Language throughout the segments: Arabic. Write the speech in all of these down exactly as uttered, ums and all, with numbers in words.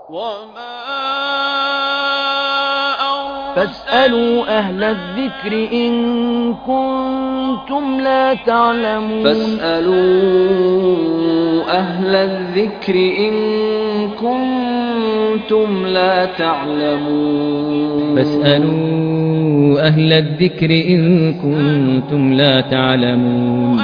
فاسألوا أهل الذكر إن كنتم لا تعلمون فاسألوا أهل الذكر إن كنتم لا تعلمون فاسألوا أهل الذكر إن كنتم لا تعلمون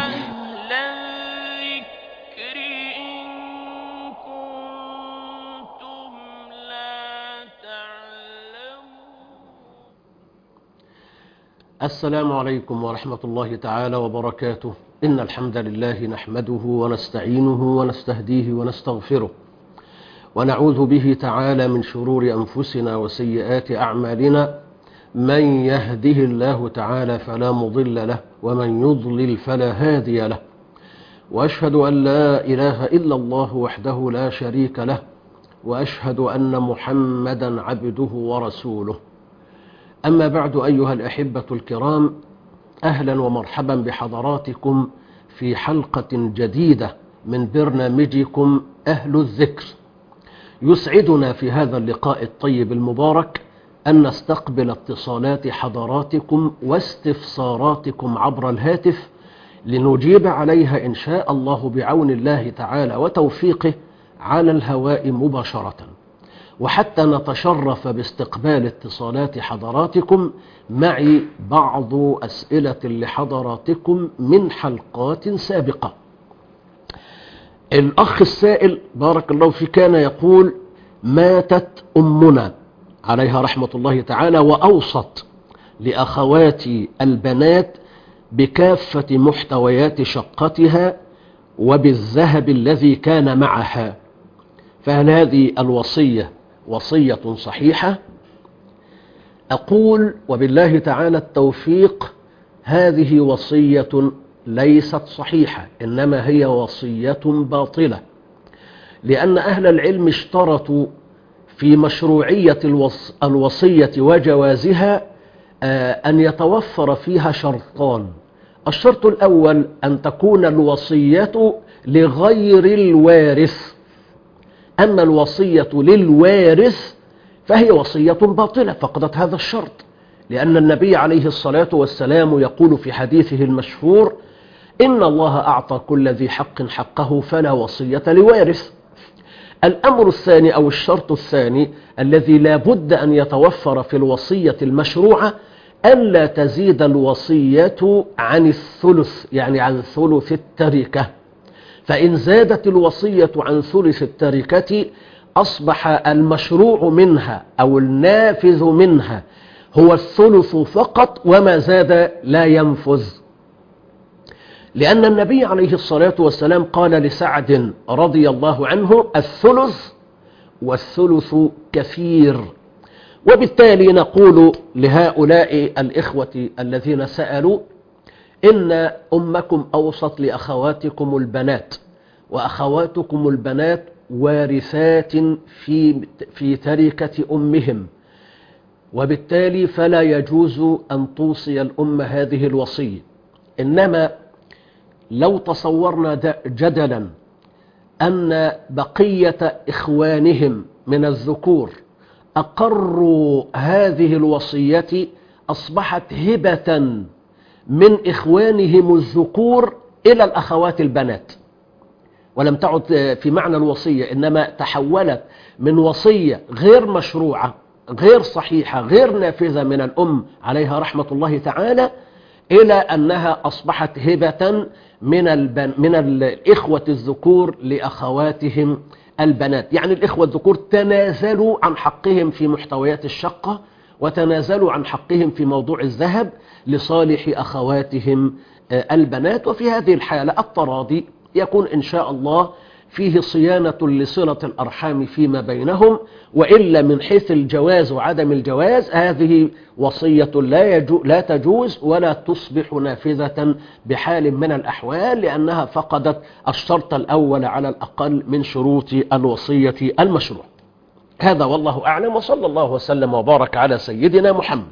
السلام عليكم ورحمة الله تعالى وبركاته. إن الحمد لله نحمده ونستعينه ونستهديه ونستغفره ونعوذ به تعالى من شرور أنفسنا وسيئات أعمالنا. من يهده الله تعالى فلا مضل له ومن يضلل فلا هادي له، وأشهد أن لا إله إلا الله وحده لا شريك له، وأشهد أن محمدا عبده ورسوله. أما بعد، أيها الأحبة الكرام، أهلا ومرحبا بحضراتكم في حلقة جديدة من برنامجكم أهل الذكر. يسعدنا في هذا اللقاء الطيب المبارك أن نستقبل اتصالات حضراتكم واستفساراتكم عبر الهاتف لنجيب عليها إن شاء الله بعون الله تعالى وتوفيقه على الهواء مباشرة. وحتى نتشرف باستقبال اتصالات حضراتكم، معي بعض أسئلة لحضراتكم من حلقات سابقة. الأخ السائل بارك الله فيه كان يقول: ماتت أمنا عليها رحمة الله تعالى وأوصت لأخواتي البنات بكافة محتويات شقتها وبالذهب الذي كان معها، فهل هذه الوصية وصية صحيحة؟ أقول وبالله تعالى التوفيق: هذه وصية ليست صحيحة، إنما هي وصية باطلة، لأن أهل العلم اشترطوا في مشروعية الوص... الوصية وجوازها أن يتوفر فيها شرطان. الشرط الأول أن تكون الوصية لغير الوارث، أما الوصية للوارث فهي وصية باطلة، فقدت هذا الشرط، لأن النبي عليه الصلاة والسلام يقول في حديثه المشهور: إن الله أعطى كل ذي حق حقه فلا وصية لوارث. الأمر الثاني أو الشرط الثاني الذي لا بد أن يتوفر في الوصية المشروعة ألا تزيد الوصية عن الثلث، يعني عن ثلث التركة. فإن زادت الوصية عن ثلث التركة أصبح المشروع منها أو النافذ منها هو الثلث فقط، وما زاد لا ينفذ، لأن النبي عليه الصلاة والسلام قال لسعد رضي الله عنه: الثلث والثلث كثير. وبالتالي نقول لهؤلاء الإخوة الذين سألوا: إن أمكم أوصت لأخواتكم البنات، وأخواتكم البنات وارثات في في تركة أمهم، وبالتالي فلا يجوز أن توصي الأم هذه الوصية. إنما لو تصورنا جدلا أن بقية إخوانهم من الذكور أقروا هذه الوصية، أصبحت هبة من إخوانهم الذكور إلى الأخوات البنات، ولم تعد في معنى الوصية، إنما تحولت من وصية غير مشروعة غير صحيحة غير نافذة من الأم عليها رحمة الله تعالى، إلى أنها أصبحت هبة من البن من الإخوة الذكور لأخواتهم البنات. يعني الإخوة الذكور تنازلوا عن حقهم في محتويات الشقة، وتنازلوا عن حقهم في موضوع الذهب لصالح أخواتهم البنات. وفي هذه الحالة التراضي يكون إن شاء الله فيه صيانة لصلة الأرحام فيما بينهم، وإلا من حيث الجواز وعدم الجواز هذه وصية لا, يجو لا تجوز ولا تصبح نافذة بحال من الأحوال، لأنها فقدت الشرط الأول على الأقل من شروط الوصية المشروع. هذا والله أعلم، وصلى الله وسلم وبارك على سيدنا محمد.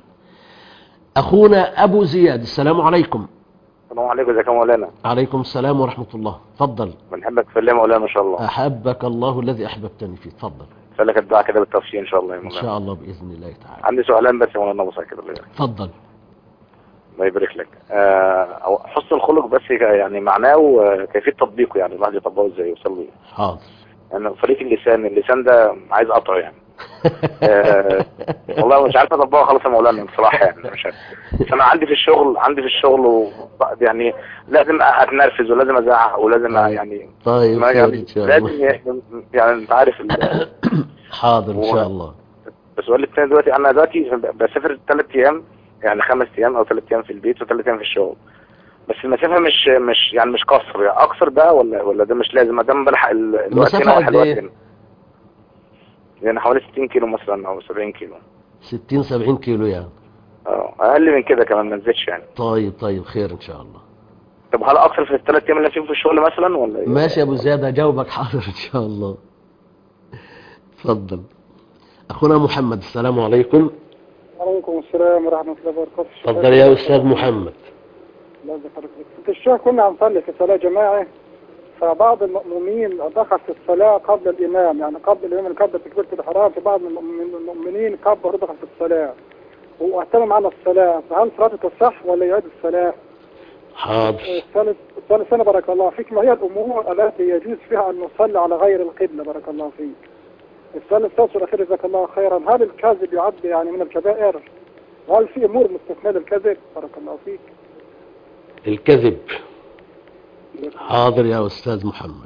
أخونا أبو زياد، السلام عليكم. السلام عليكم. ازيك يا مولانا؟ عليكم السلام ورحمة الله. تفضل. بنحبك في الله مولانا. ما شاء الله. أحبك الله الذي أحببتني فيه. تفضل. اسالك الدعاء كده بالتفصيل ان شاء الله يا ان مولانا. شاء الله باذن الله تعالى. عندي سؤالين بس يا مولانا ابو كده. اتفضل. الله يبارك لك. آه حسن الخلق بس يعني معناه وكيفيه تطبيقه، يعني الواحد يطبقه ازاي يوصل له؟ حاضر. يعني فريق اللسان اللسان ده عايز اقطعه يعني. آه والله مش عارف اطبقه خالص يا مولانا بصراحه، يعني مش عارف. بس انا عندي في الشغل عندي في الشغل و يعني لازم اتنرفز ولازم ازعق ولازم طيب. يعني طيب يعني خير ان شاء الله. لازم يعني انت عارف حاضر ان شاء الله. السؤال الثاني دلوقتي، انا دلوقتي بسافر ثلاث ايام، يعني خمس ايام او ثلاث ايام في البيت وثلاث ايام في الشغل، بس المسافه مش مش يعني مش قصر، يعني اقصر بقى ولا ولا ده مش لازم، ما دام بلحق الوقت هنا المسافة قد ايه؟ يعني حوالي ستين كيلو مثلا او سبعين كيلو. ستين سبعين كيلو يعني. اه اقل من كده كمان ما نزيدش يعني. طيب طيب خير ان شاء الله. طب هل اقصر في الثلاث ايام اللي فيهم في الشغل مثلا ولا ايه؟ ماشي يا ابو زياد، هجاوبك حاضر ان شاء الله. اتفضل. اخونا محمد، السلام عليكم. وعليكم السلام ورحمة الله وبركاته. اتفضل يا استاذ محمد. الله يبارك فيك. في الشيخ كنا هنصلي في صلاة جماعة، فبعض المؤمنين دخل في الصلاة قبل الإمام، يعني قبل الإمام اللي كبر تكبيرة الإحرام، في بعض من المؤمنين كبر ودخل في الصلاة واهتم معنا الصلاة، فهل صلاته تصح ولا يعيد الصلاة؟ حاضر. الثالث الثالث سنة بارك الله فيك، ما هي الأمور التي يجوز فيها أن نصلي على غير القبلة بارك الله فيك؟ الثالث والأخير جزاك الله خيرا، هل الكذب يعد يعني من الكبائر؟ وهل في أمور مستثناة للكذب بارك الله فيك؟ الكذب. حاضر يا أستاذ محمد.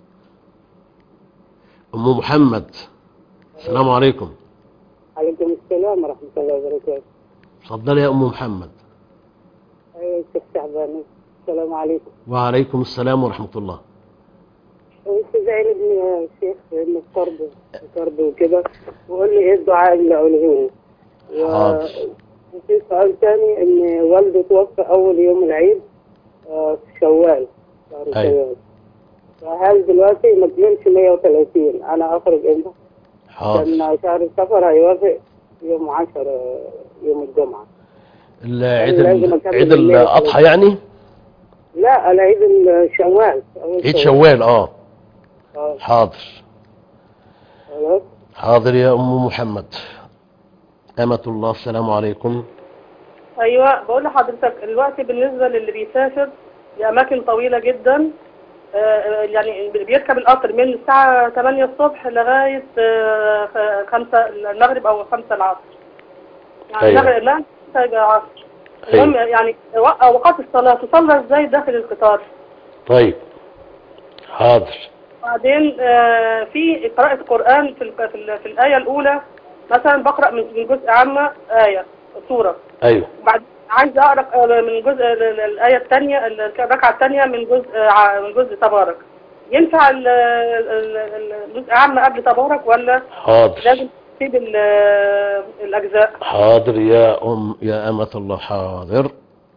أم محمد، السلام عليكم. عليكم السلام ورحمة الله وبركاته. تفضل يا أم محمد. أيوة الشيخ شعبان، السلام عليكم. وعليكم السلام ورحمة الله. استاذ ابني يا شيخ انه قرض قرض وكده، وقول لي ايه الدعاء اللي اقوله له. حاضر. وفي سؤال ثاني، ان والده توفى اول يوم العيد في شوال شهر شوال، فهل دلوقتي ما تمنش مية وثلاثين انا اخرج امتى؟ حاضر. لان شهر السفر هيوافق يوم عشرة يوم الجمعة. العيد عيد الاضحى يعني؟ لا العيد الشوال. عيد شوال. اه حاضر. خلاص. حاضر يا ام محمد. أمة الله، السلام عليكم. ايوه بقول لحضرتك الوقت بالنسبه للي بيسافر لاماكن طويله جدا، يعني بيركب القطر من الساعه ثمانية الصبح لغايه خمسة المغرب او خمسة العصر، يعني أيوة. المغرب لا العصر. المهم أيوة. يعني اوقات الصلاه تصلى ازاي داخل القطار؟ طيب حاضر. بعدين في قراءه قران في في الايه الاولى مثلا بقرا من جزء عامه ايه سوره. ايوه. وبعد عايز اقرا من جزء الايه الثانيه الركعه الثانيه من جزء من جزء تبارك، ينفع الجزء عامه قبل تبارك ولا حاضر لازم تسيب الاجزاء؟ حاضر يا ام يا امة الله. حاضر.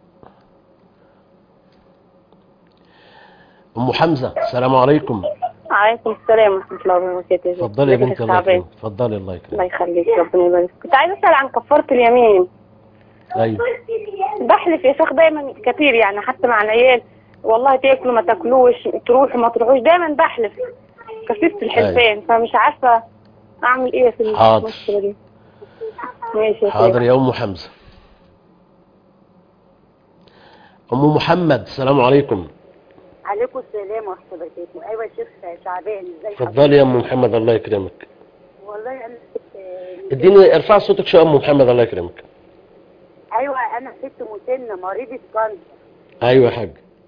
ام حمزه، السلام عليكم. وعليكم السلام ورحمة الله وبركاته. اتفضلي يا بنتي. الله يكرمك. اتفضلي. الله يكرمك. الله يخليك ربنا يبارك. كنت عايزة أسأل عن كفارة اليمين. ايوه. بحلف يا شيخ دايما كتير، يعني حتى مع العيال والله تاكلوا ما تاكلوش، تروحوا ما تروحوش، دايما بحلف كثيرة الحلفان. أيوة. فمش عارفة أعمل إيه في المشكلة دي. ماشي يا حاضر يا أم حمزة. أم محمد، السلام عليكم. عليكم السلام ورحمة الله وبركاته. أيوة يا شيخ شعبان، ازاي حضرتك؟ اتفضلي يا أم محمد. الله يكرمك. والله أنا اديني ارفع صوتك شوية يا أم محمد. الله يكرمك. أيوة أنا ست مسنة مريضة كانسر. أيوة يا حاج.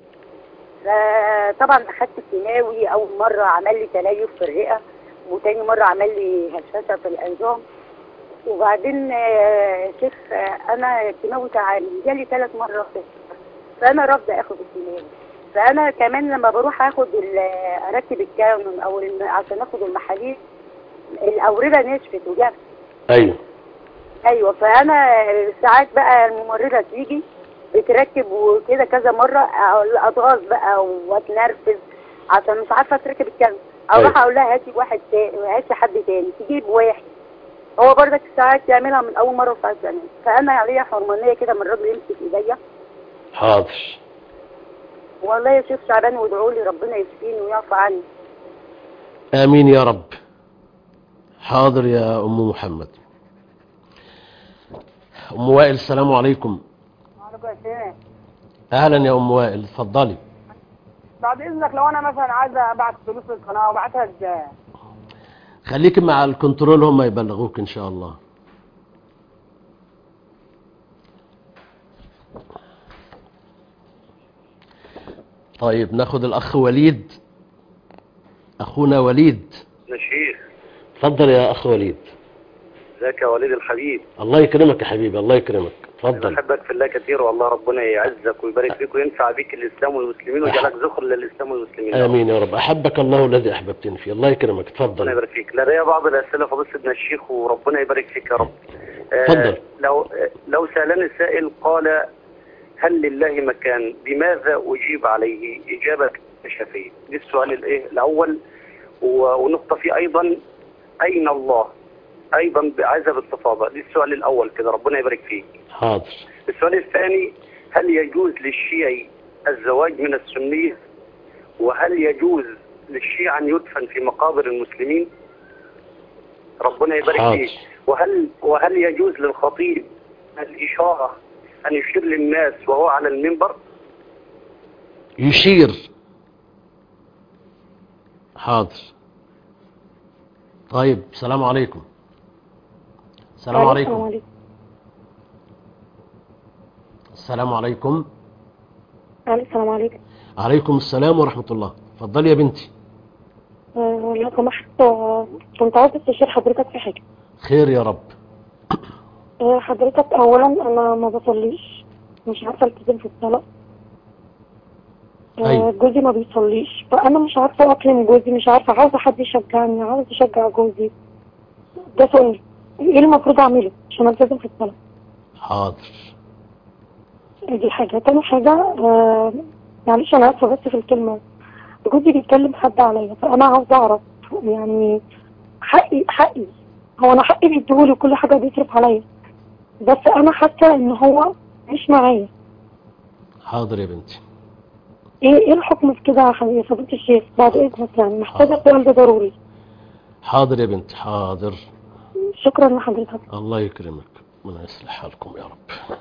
طبعا أخدت الكيماوي، أول مرة عمل لي تليف في الرئة، وتاني مرة عمل لي هشاشة في العظام، وبعدين يا شيخ أنا الكيماوي تعالي جالي ثلاث مرات، فأنا رافضة آخد الكيماوي. فانا كمان لما بروح اخد اركب الكانون او عشان اخد المحاليل الاورده نشفت وجفت. ايوه ايوه. فانا ساعات بقى الممرضه تيجي بتركب وكده كذا مره، اتغاظ بقى واتنرفز عشان مش عارفه تركب الكانون، اروح أيوة. اقول لها هاتي واحد تاني، هاتي حد تاني، تجيب واحد. هو برضك ساعات يعملها من اول مره وساعات ثانيه، فانا عليا حرمانيه كده من الراجل يمسك ايديا. حاضر. والله يا شيخ شعبان وادعوا لي ربنا يشفيني ويعفو عني. امين يا رب. حاضر يا أم محمد. أم وائل السلام عليكم. وعليكم السلام. أهلا يا أم وائل، اتفضلي. بعد إذنك لو أنا مثلا عايزة أبعت فلوس للقناة وأبعتها إزاي؟ خليك مع الكنترول هم يبلغوك إن شاء الله. طيب ناخد الأخ وليد. أخونا وليد. يا شيخ. اتفضل يا أخ وليد. ازيك يا وليد الحبيب؟ الله يكرمك يا حبيبي، الله يكرمك. اتفضل. أنا بحبك في الله كثير، والله ربنا يعزك ويبارك فيك وينفع بيك الإسلام والمسلمين ويجعلك ذخر للإسلام والمسلمين. آمين يا رب. أحبك الله الذي أحببتني فيه. الله يكرمك. اتفضل. ربنا يبارك فيك. لدي بعض الأسئلة فضيلة ابن الشيخ وربنا يبارك فيك يا رب. اتفضل. آه لو لو سألني السائل قال هل لله مكان، بماذا أجيب عليه إجابة شافية؟ دي السؤال الإيه الأول. ونقطة فيه أيضا أين الله؟ أيضا عايزة باستفاضة. دي السؤال الأول كده، ربنا يبارك فيك. حاضر. السؤال الثاني، هل يجوز للشيعي الزواج من السنية؟ وهل يجوز للشيعة أن يدفن في مقابر المسلمين؟ ربنا يبارك فيك. وهل وهل يجوز للخطيب الإشارة أن يشير للناس وهو على المنبر؟ يشير. حاضر. طيب السلام عليكم. السلام عليكم. السلام عليكم. السلام عليكم. عليكم السلام ورحمة الله. اتفضلي يا بنتي. أه لو سمحت كنت عاوز استشير حضرتك في حاجة. خير يا رب. أه حضرتك أولا أنا ما بصليش، مش عارفة التزم في الصلاة. أه جوزي ما بيصليش، فأنا مش عارفة أكلم جوزي، مش عارفة، عاوزة حد يشجعني، عاوزة أشجع جوزي. ده سؤال، إيه المفروض أعمله عشان التزم في الصلاة؟ حاضر. دي حاجة. تاني حاجة آه معلش أنا آسفة بس في الكلمة، جوزي بيتكلم حد عليا، فأنا عاوزة أعرف يعني حقي حقي هو أنا حقي بيديهولي وكل حاجة بيصرف عليا، بس أنا حاسة إن هو مش معايا. حاضر يا بنتي. إيه إيه الحكم في كده يا فضيلة الشيخ بعد إذنك؟ يعني محتاجة السؤال ده ضروري. حاضر يا بنتي حاضر. شكرا لحضرتك. الله يكرمك، ربنا يصلح حالكم يا رب.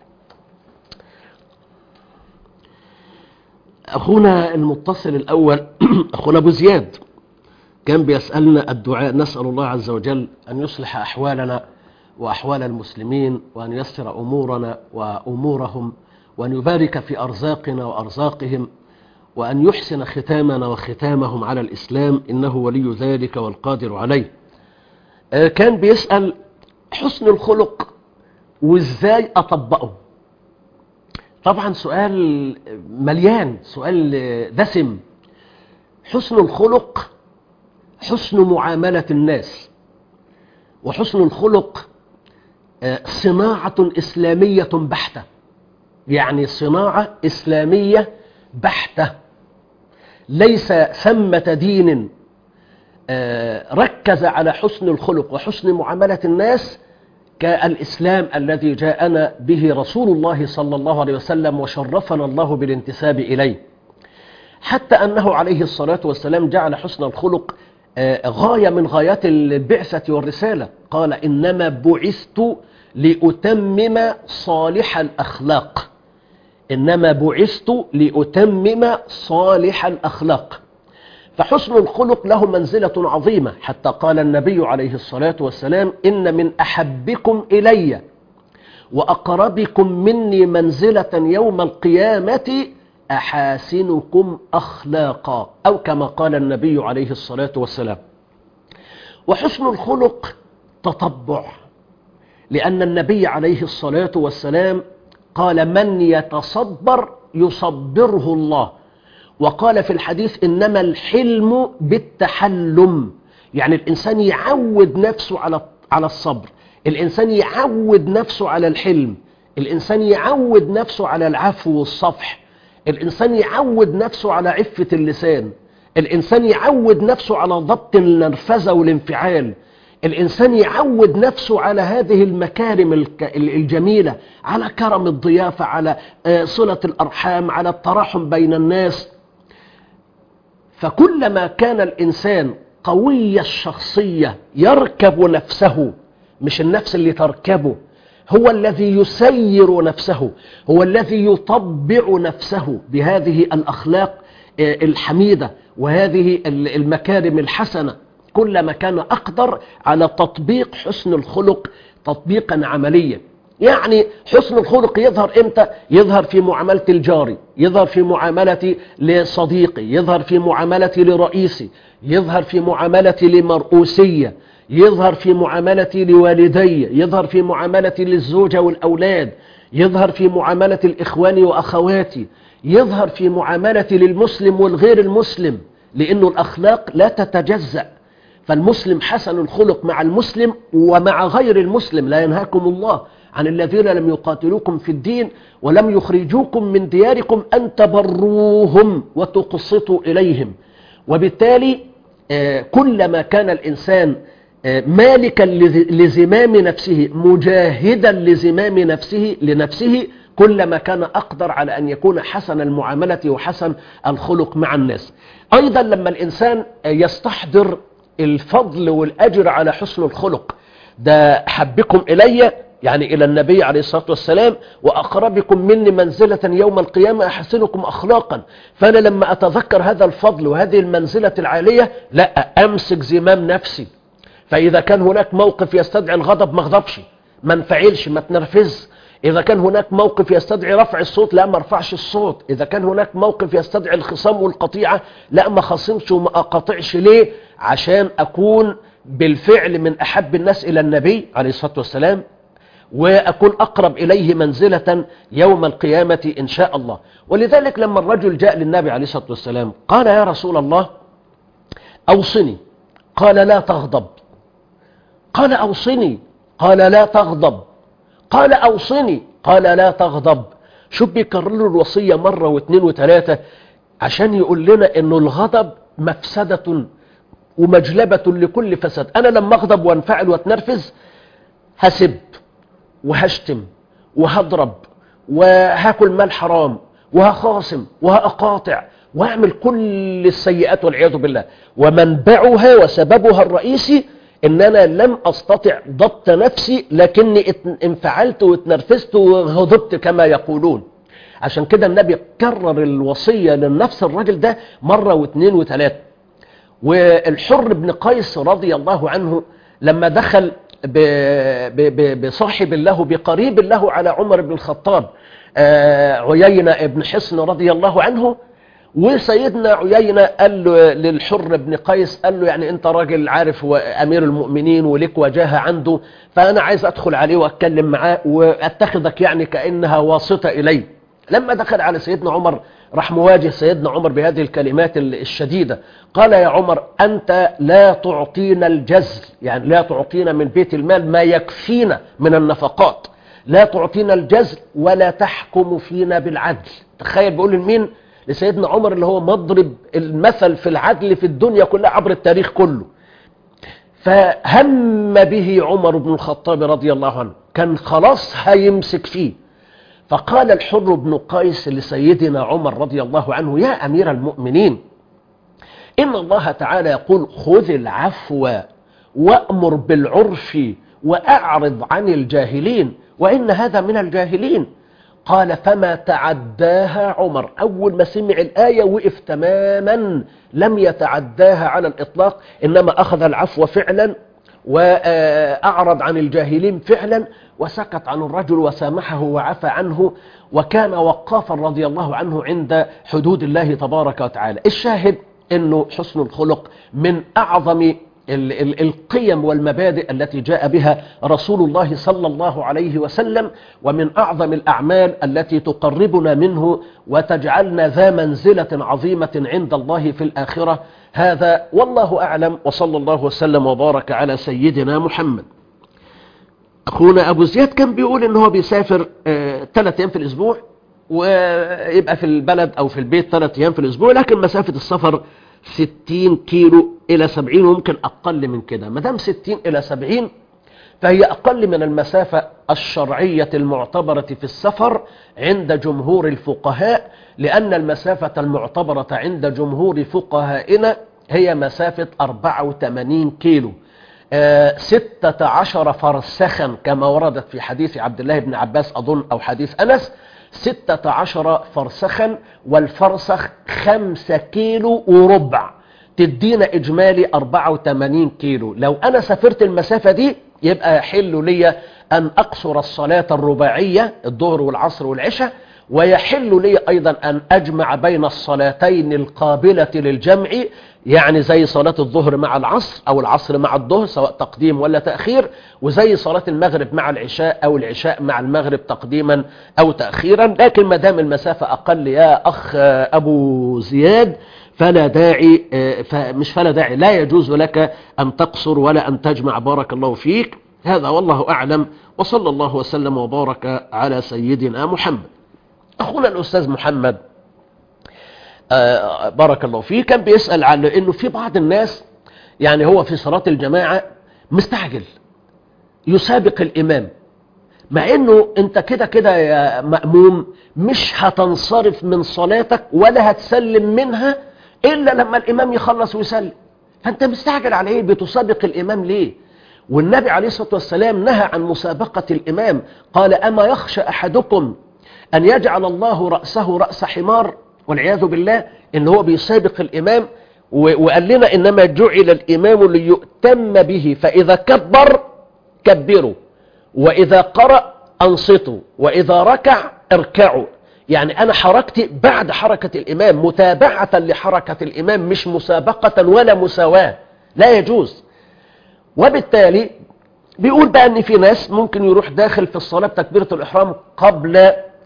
أخونا المتصل الأول أخونا أبو زياد كان بيسألنا الدعاء، نسأل الله عز وجل أن يصلح أحوالنا وأحوال المسلمين، وأن ييسر أمورنا وأمورهم، وأن يبارك في أرزاقنا وأرزاقهم، وأن يحسن ختامنا وختامهم على الإسلام، إنه ولي ذلك والقادر عليه. كان بيسأل حسن الخلق وإزاي أطبقه. طبعا سؤال مليان، سؤال دسم. حسن الخلق حسن معاملة الناس، وحسن الخلق صناعة إسلامية بحتة، يعني صناعة إسلامية بحتة. ليس ثمة دين ركز على حسن الخلق وحسن معاملة الناس كالإسلام الذي جاءنا به رسول الله صلى الله عليه وسلم، وشرفنا الله بالانتساب إليه، حتى أنه عليه الصلاة والسلام جعل حسن الخلق غاية من غايات البعثة والرسالة. قال إنما بعثت لأتمم صالح الأخلاق، إنما بعثت لأتمم صالح الأخلاق. فحسن الخلق له منزلة عظيمة، حتى قال النبي عليه الصلاة والسلام إن من أحبكم إلي وأقربكم مني منزلة يوم القيامة أحاسنكم أخلاقا، أو كما قال النبي عليه الصلاة والسلام. وحسن الخلق تطبع، لأن النبي عليه الصلاة والسلام قال من يتصبر يصبره الله، وقال في الحديث إنما الحلم بالتحلم، يعني الإنسان يعود نفسه على على الصبر، الإنسان يعود نفسه على الحلم، الإنسان يعود نفسه على العفو والصفح، الإنسان يعود نفسه على عفة اللسان، الإنسان يعود نفسه على ضبط النرفزة والانفعال، الإنسان يعود نفسه على هذه المكارم الجميلة، على كرم الضيافة، على صلة الأرحام، على التراحم بين الناس. فكلما كان الإنسان قوي الشخصية يركب نفسه، مش النفس اللي تركبه، هو الذي يسير نفسه، هو الذي يطبع نفسه بهذه الأخلاق الحميدة وهذه المكارم الحسنة، كلما كان أقدر على تطبيق حسن الخلق تطبيقا عمليا. يعني حسن الخلق يظهر إمتى؟ يظهر في معاملة الجاري، يظهر في معاملة لصديقي، يظهر في معاملة لرئيسي، يظهر في معاملة لمرؤوسية، يظهر في معاملة لوالدي، يظهر في معاملة للزوجة والأولاد، يظهر في معاملة الإخوان وأخواتي، يظهر في معاملة للمسلم والغير المسلم، لأنه الأخلاق لا تتجزأ. فالمسلم حسن الخلق مع المسلم ومع غير المسلم. لا ينهاكم الله عن الذين لم يقاتلوكم في الدين ولم يخرجوكم من دياركم أن تبروهم وتقسطوا إليهم. وبالتالي كلما كان الإنسان مالكا لزمام نفسه، مجاهدا لزمام نفسه لنفسه، كلما كان أقدر على أن يكون حسن المعاملة وحسن الخلق مع الناس. أيضا لما الإنسان يستحضر الفضل والأجر على حسن الخلق، ده حبكم إلي يعني إلى النبي عليه الصلاة والسلام وأقربكم مني منزلة يوم القيامة أحسنكم أخلاقا. فأنا لما أتذكر هذا الفضل وهذه المنزلة العالية لا أمسك زمام نفسي. فإذا كان هناك موقف يستدعي الغضب ما اغضبش، ما انفعلش، ما تنرفز. إذا كان هناك موقف يستدعي رفع الصوت لا ما ارفعش الصوت. إذا كان هناك موقف يستدعي الخصام والقطيعة لا ما خصمش وما أقاطعش. ليه؟ عشان أكون بالفعل من أحب الناس إلى النبي عليه الصلاة والسلام، وأكون أقرب إليه منزلة يوم القيامة إن شاء الله. ولذلك لما الرجل جاء للنبي عليه الصلاة والسلام قال يا رسول الله أوصني، قال لا تغضب. قال أوصني، قال لا تغضب. قال أوصني، قال لا تغضب. شوف بيكرر له الوصية مرة واثنين وثلاثة عشان يقول لنا إنه الغضب مفسدة ومجلبة لكل فساد. أنا لما أغضب وانفعل واتنرفز هسب وهشتم وهضرب وهاكل مال حرام وهخاصم وهأقاطع وأعمل كل السيئات والعياذ بالله، ومنبعها وسببها الرئيسي إن أنا لم أستطع ضبط نفسي، لكني انفعلت واتنرفزت وغضبت كما يقولون. عشان كده النبي كرر الوصية للنفس الرجل ده مرة واثنين وثلاثة. والحر بن قيس رضي الله عنه لما دخل بصاحب له بقريب له على عمر بن الخطاب عيينة ابن حصن رضي الله عنه، وسيدنا عيينة قال له للحر بن قيس، قال له يعني انت راجل عارف وامير المؤمنين ولك وجاهة عنده، فانا عايز ادخل عليه واتكلم معاه واتخذك يعني كأنها واسطة الي. لما دخل على سيدنا عمر راح مواجه سيدنا عمر بهذه الكلمات الشديدة، قال يا عمر أنت لا تعطينا الجزل، يعني لا تعطينا من بيت المال ما يكفينا من النفقات، لا تعطينا الجزل ولا تحكم فينا بالعدل. تخيل بيقول لمين؟ لسيدنا عمر اللي هو مضرب المثل في العدل في الدنيا كلها عبر التاريخ كله. فهم به عمر بن الخطاب رضي الله عنه، كان خلاص هيمسك فيه. فقال الحر بن قيس لسيدنا عمر رضي الله عنه يا أمير المؤمنين إن الله تعالى يقول خذ العفو وأمر بالعرف وأعرض عن الجاهلين، وإن هذا من الجاهلين. قال فما تعداها عمر. أول ما سمع الآية وقف تماما، لم يتعداها على الإطلاق، إنما أخذ العفو فعلا وأعرض عن الجاهلين فعلا، وسكت عن الرجل وسامحه وعفى عنه، وكان وقافا رضي الله عنه عند حدود الله تبارك وتعالى. الشاهد أنه حسن الخلق من أعظم القيم والمبادئ التي جاء بها رسول الله صلى الله عليه وسلم، ومن أعظم الأعمال التي تقربنا منه وتجعلنا ذا منزلة عظيمة عند الله في الآخرة. هذا والله أعلم، وصلى الله وسلم وبارك على سيدنا محمد. أخونا أبو زياد كان بيقول إن هو بيسافر ثلاث أيام في الأسبوع ويبقى في البلد أو في البيت ثلاث أيام في الأسبوع، لكن مسافة السفر ستين كيلو إلى سبعين، وممكن أقل من كده. مدام ستين إلى سبعين فهي أقل من المسافة الشرعية المعتبرة في السفر عند جمهور الفقهاء، لأن المسافة المعتبرة عند جمهور فقهائنا هي مسافة أربعة وثمانين كيلو، آه ستة عشر فرسخا كما وردت في حديث عبد الله بن عباس أظن أو حديث أنس، ستة عشر فرسخا، والفرسخ خمسة كيلو وربع، تدينا إجمالي أربعة وثمانين كيلو. لو أنا سافرت المسافة دي يبقى يحل لي أن أقصر الصلاة الرباعية الظهر والعصر والعشاء، ويحل لي أيضا أن أجمع بين الصلاتين القابلة للجمع، يعني زي صلاة الظهر مع العصر أو العصر مع الظهر سواء تقديم ولا تأخير، وزي صلاة المغرب مع العشاء أو العشاء مع المغرب تقديما أو تأخيرا. لكن ما دام المسافة أقل يا أخ أبو زياد فلا داعي، مش فلا داعي، لا يجوز لك أن تقصر ولا أن تجمع، بارك الله فيك. هذا والله أعلم، وصلى الله وسلم وبارك على سيدنا محمد. أخونا الأستاذ محمد آه بارك الله فيه كان بيسأل عن أنه في بعض الناس يعني هو في صلاة الجماعة مستعجل يسابق الإمام، مع أنه أنت كده كده يا مأموم مش هتنصرف من صلاتك ولا هتسلم منها إلا لما الإمام يخلص ويسلم، فأنت مستعجل على إيه؟ بتسابق الإمام ليه؟ والنبي عليه الصلاة والسلام نهى عن مسابقة الإمام، قال أما يخشى أحدكم أن يجعل الله رأسه رأس حمار، والعياذ بالله إن هو بيسابق الإمام. وقال لنا إنما جعل الإمام ليؤتم به، فإذا كبر كبروا، وإذا قرأ أنصتوا، وإذا ركع اركعوا. يعني أنا حركتي بعد حركة الإمام متابعة لحركة الإمام، مش مسابقة ولا مساواة، لا يجوز. وبالتالي بيقول بقى أن في ناس ممكن يروح داخل في الصلاة بتكبيرة الإحرام قبل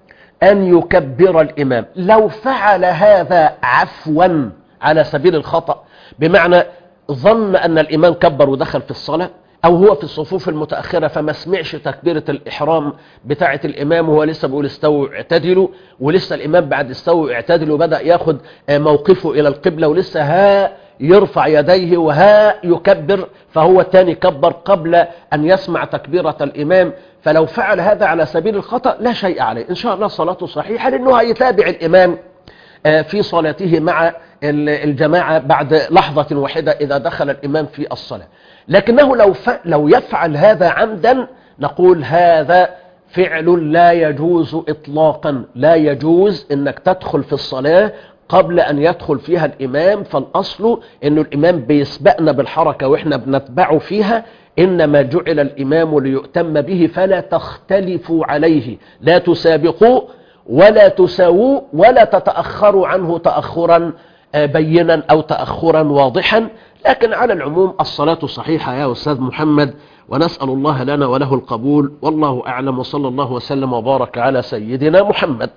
أن يكبر الإمام. لو فعل هذا عفوا على سبيل الخطأ، بمعنى ظن أن الإمام كبر ودخل في الصلاة، أو هو في الصفوف المتأخرة فما سمعش تكبيرة الإحرام بتاعة الإمام وهو لسه بيقول استووا اعتدلوا، ولسه الإمام بعد استووا اعتدلوا بدأ ياخد موقفه إلى القبلة، ولسه ها يرفع يديه وها يكبر، فهو الثاني كبر قبل أن يسمع تكبيرة الإمام. فلو فعل هذا على سبيل الخطأ لا شيء عليه، إن شاء الله صلاته صحيحة، لأنه هيتابع الإمام في صلاته مع الجماعة بعد لحظة واحدة إذا دخل الإمام في الصلاة. لكنه لو لو يفعل هذا عمدا نقول هذا فعل لا يجوز إطلاقا، لا يجوز إنك تدخل في الصلاة قبل أن يدخل فيها الإمام. فالأصل إنه الإمام بيسبقنا بالحركة وإحنا بنتبعه فيها، إنما جعل الإمام ليؤتم به، فلا تختلفوا عليه، لا تسابقوا ولا تساووا ولا تتأخروا عنه تأخرا بينا أو تأخرا واضحا. لكن على العموم الصلاة صحيحة يا أستاذ محمد، ونسأل الله لنا وله القبول، والله أعلم، وصلى الله وسلم وبارك على سيدنا محمد.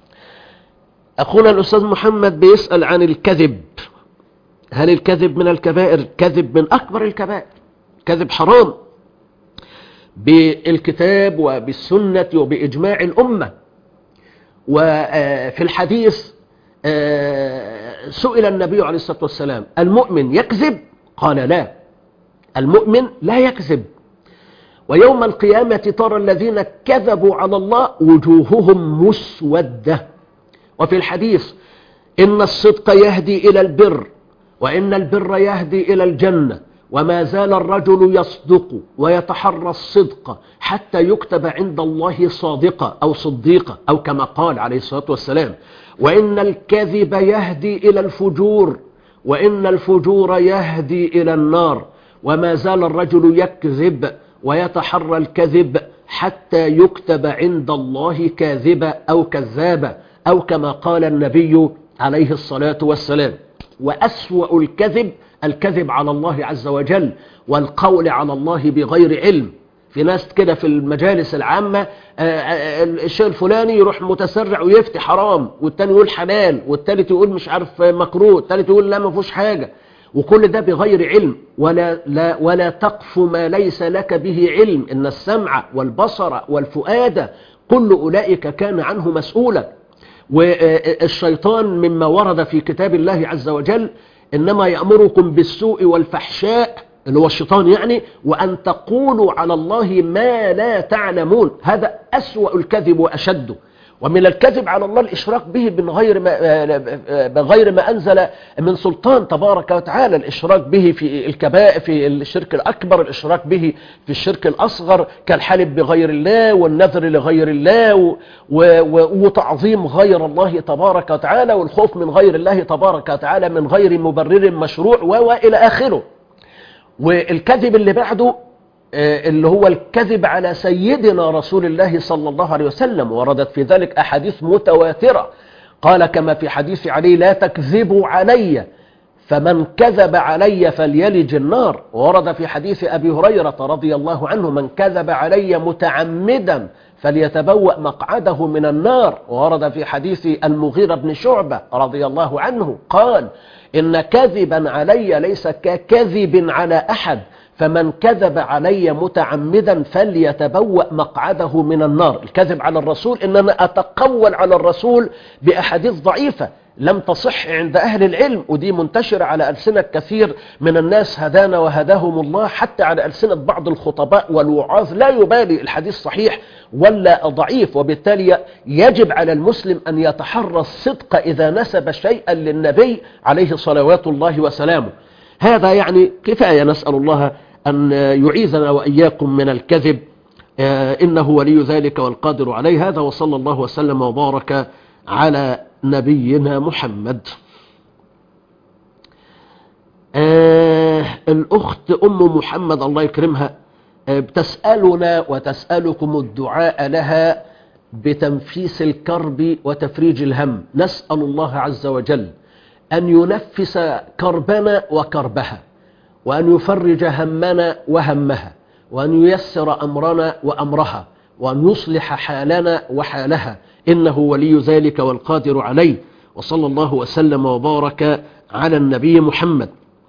أخونا الأستاذ محمد بيسأل عن الكذب، هل الكذب من الكبائر؟ كذب من أكبر الكبائر، كذب حرام بالكتاب وبالسنة وبإجماع الأمة. وفي الحديث سئل النبي عليه الصلاة والسلام المؤمن يكذب؟ قال لا، المؤمن لا يكذب. ويوم القيامة ترى الذين كذبوا على الله وجوههم مسودة. وفي الحديث إن الصدق يهدي إلى البر، وإن البر يهدي إلى الجنة، وما زال الرجل يصدق ويتحرى الصدق حتى يكتب عند الله صادقا أو صديقا، أو كما قال عليه الصلاة والسلام. وإن الكذب يهدي إلى الفجور، وإن الفجور يهدي إلى النار، وما زال الرجل يكذب ويتحرى الكذب حتى يكتب عند الله كاذبا أو كذابا، أو كما قال النبي عليه الصلاة والسلام. وأسوأ الكذب الكذب على الله عز وجل، والقول على الله بغير علم. في ناس كده في المجالس العامة الشيء الفلاني يروح متسرع ويفتي حرام، والتاني يقول حلال، والتالت يقول مش عارف مكروه، التالت يقول لا ما فيهوش حاجة، وكل ده بغير علم. ولا, لا ولا تقف ما ليس لك به علم، إن السمع والبصر والفؤاد كل أولئك كان عنه مسؤولا. والشيطان مما ورد في كتاب الله عز وجل إنما يأمركم بالسوء والفحشاء، اللي هو الشيطان يعني، وأن تقولوا على الله ما لا تعلمون. هذا أسوأ الكذب وأشده. ومن الكذب على الله الإشراك به من غير ما بغير ما أنزل من سلطان تبارك وتعالى، الإشراك به في الكبائر، في الشرك الأكبر، الإشراك به في الشرك الأصغر كالحلف بغير الله والنذر لغير الله وتعظيم غير الله تبارك وتعالى والخوف من غير الله تبارك وتعالى من غير مبرر مشروع وإلى آخره. والكذب اللي بعده اللي هو الكذب على سيدنا رسول الله صلى الله عليه وسلم، وردت في ذلك أحاديث متواترة، قال كما في حديث علي: لا تكذبوا علي فمن كذب علي فليلج النار. ورد في حديث أبي هريرة رضي الله عنه: من كذب علي متعمدا فليتبوأ مقعده من النار. ورد في حديث المغيرة بن شعبة رضي الله عنه قال: إن كذبا علي ليس ككذب على أحد، فمن كذب علي متعمدا فليتبوأ مقعده من النار. الكذب على الرسول إن أنا أتقول على الرسول بأحاديث ضعيفة لم تصح عند أهل العلم، ودي منتشرة على ألسنة كثير من الناس هدانا وهداهم الله، حتى على ألسنة بعض الخطباء والوعاظ، لا يبالي الحديث صحيح ولا ضعيف. وبالتالي يجب على المسلم أن يتحرى الصدق إذا نسب شيئا للنبي عليه صلوات الله وسلامه. هذا يعني كفاية، نسأل الله أن يعيذنا وإياكم من الكذب، إنه ولي ذلك والقادر عليه. هذا وصلى الله وسلم وبارك على نبينا محمد. آه الأخت أم محمد الله يكرمها آه بتسألنا وتسألكم الدعاء لها بتنفيس الكرب وتفريج الهم. نسأل الله عز وجل أن ينفس كربنا وكربها، وأن يفرج همنا وهمها، وأن ييسر أمرنا وأمرها، وأن يصلح حالنا وحالها، إنه ولي ذلك والقادر عليه. وصلى الله وسلم وبارك على النبي محمد.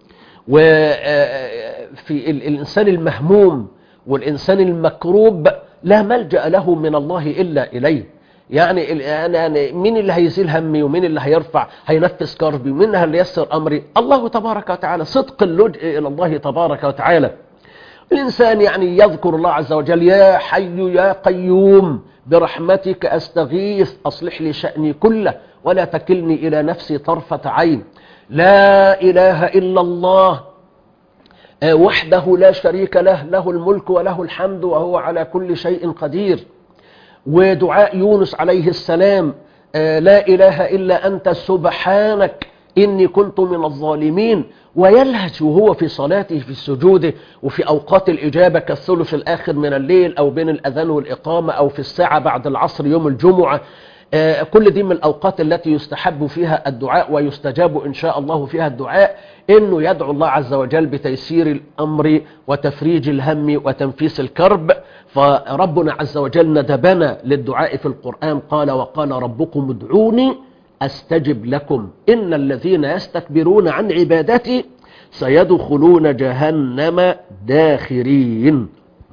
وفي الإنسان المهموم والإنسان المكروب لا ملجأ له من الله إلا إليه. يعني أنا مين اللي هيزيل همي ومين اللي هيرفع هينفس كربي ومين اللي ييسر أمري؟ الله تبارك وتعالى. صدق اللجئ إلى الله تبارك وتعالى. الإنسان يعني يذكر الله عز وجل: يا حي يا قيوم برحمتك أستغيث أصلح لي شأني كله ولا تكلني إلى نفسي طرفة عين. لا إله إلا الله وحده لا شريك له، له الملك وله الحمد وهو على كل شيء قدير. ودعاء يونس عليه السلام: لا إله إلا أنت سبحانك إني كنت من الظالمين. ويلهج وهو في صلاته في السجود وفي أوقات الإجابة كالثلث الآخر من الليل أو بين الأذان والإقامة أو في الساعة بعد العصر يوم الجمعة. كل دي من الأوقات التي يستحب فيها الدعاء ويستجاب إن شاء الله فيها الدعاء، إنه يدعو الله عز وجل بتيسير الأمر وتفريج الهم وتنفيس الكرب. فربنا عز وجل ندبنا للدعاء في القرآن، قال: وقال ربكم ادعوني أستجب لكم إن الذين يستكبرون عن عبادتي سيدخلون جهنم داخرين.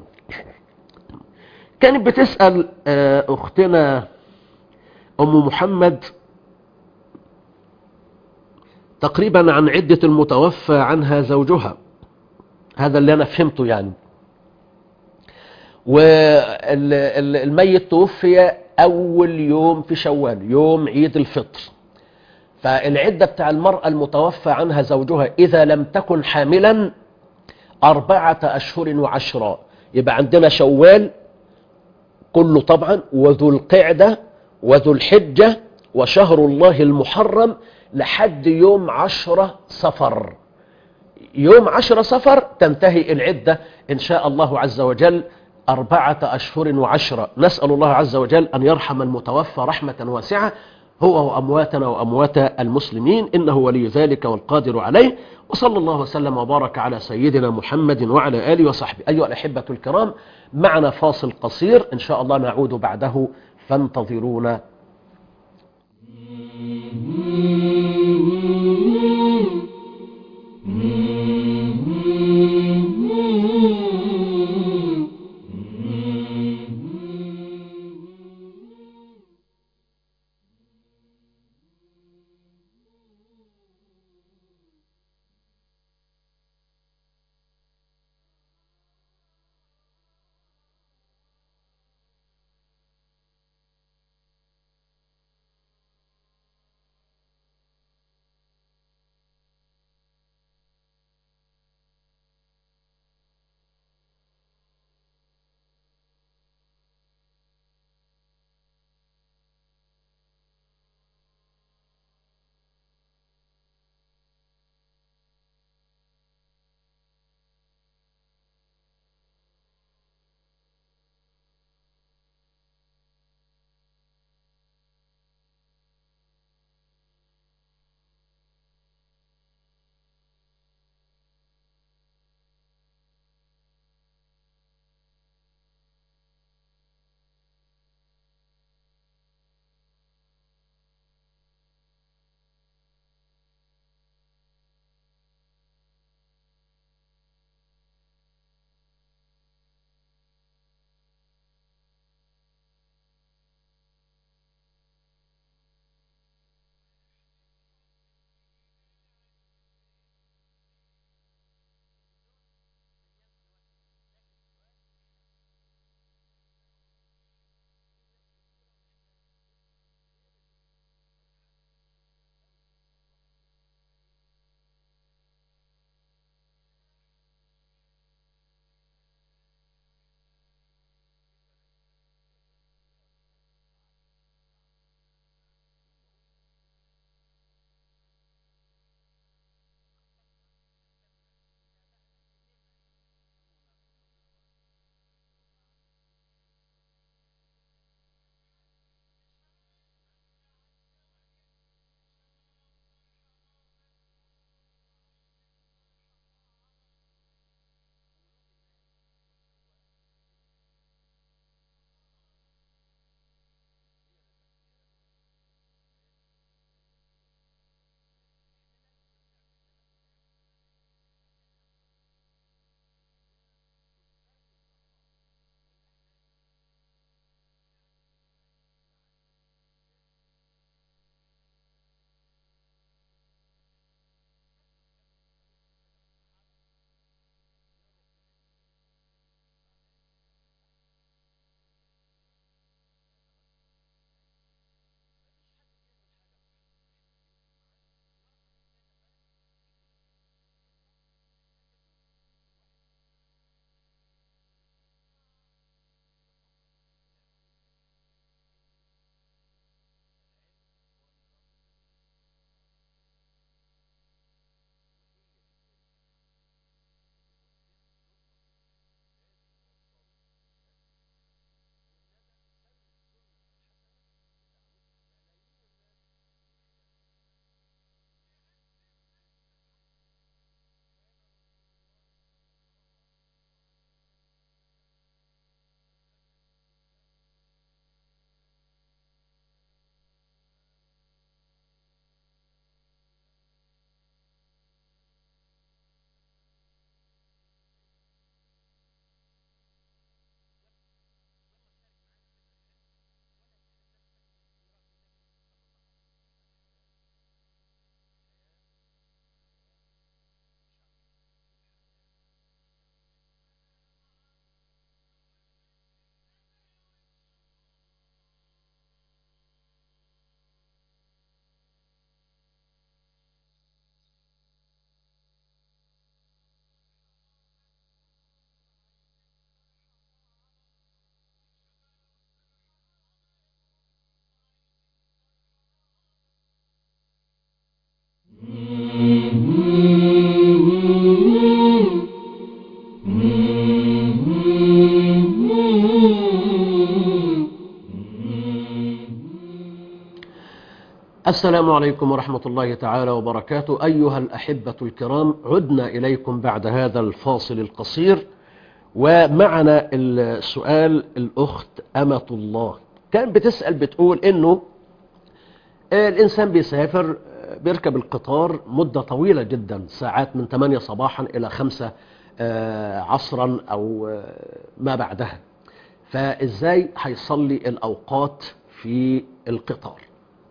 كانت بتسأل أختنا أم محمد تقريبا عن عدة المتوفى عنها زوجها، هذا اللي أنا فهمته يعني. والميت توفي أول يوم في شوال، يوم عيد الفطر. فالعدة بتاع المرأة المتوفى عنها زوجها إذا لم تكن حاملا أربعة أشهر وعشرة. يبقى عندنا شوال كله طبعا، وذو القعدة وذو الحجة وشهر الله المحرم لحد يوم عشرة صفر. يوم عشرة صفر تنتهي العدة إن شاء الله عز وجل أربعة أشهر وعشرة. نسأل الله عز وجل أن يرحم المتوفى رحمة واسعة هو وأمواتنا وأموات المسلمين، إنه ولي ذلك والقادر عليه. وصلى الله وسلم وبارك على سيدنا محمد وعلى آله وصحبه. أيها الأحبة الكرام، معنا فاصل قصير إن شاء الله نعود بعده، فانتظرونا. السلام عليكم ورحمة الله تعالى وبركاته. أيها الأحبة الكرام، عدنا إليكم بعد هذا الفاصل القصير، ومعنا السؤال الأخت أمة الله كان بتسأل بتقول إنه الإنسان بيسافر بيركب القطار مدة طويلة جدا، ساعات من ثمانية صباحا إلى خمسة عصرا أو ما بعدها، فإزاي هيصلي الأوقات في القطار؟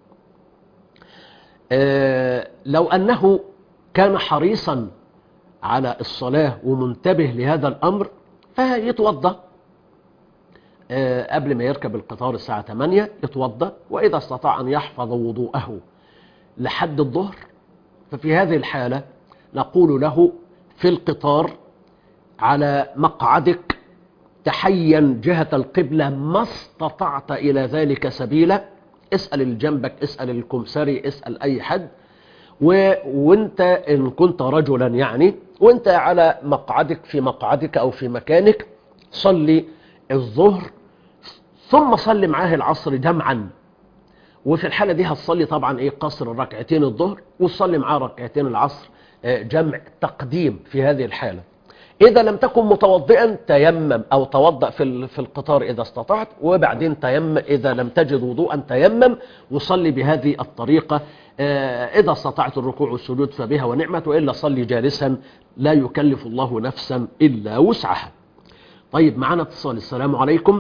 لو أنه كان حريصا على الصلاة ومنتبه لهذا الأمر فيتوضأ قبل ما يركب القطار الساعة ثمانية، يتوضأ، وإذا استطاع أن يحفظ وضوءه لحد الظهر ففي هذه الحالة نقول له في القطار على مقعدك تحين جهة القبلة ما استطعت إلى ذلك سبيلا، اسأل الجنبك، اسأل الكمسري، اسأل أي حد، و... وانت إن كنت رجلا يعني وانت على مقعدك في مقعدك أو في مكانك صلي الظهر ثم صلي معاه العصر جمعا، وفي الحالة دي هتصلي طبعا ايه قصر الركعتين الظهر وتصلي معاه ركعتين العصر جمع تقديم. في هذه الحالة إذا لم تكن متوضئا تيمم أو توضأ في في القطار إذا استطعت، وبعدين تيمم إذا لم تجد وضوءا تيمم وصلي بهذه الطريقة. إذا استطعت الركوع والسجود فبها ونعمت، وإلا صلي جالسا، لا يكلف الله نفسا إلا وسعها. طيب معنا اتصال. السلام عليكم.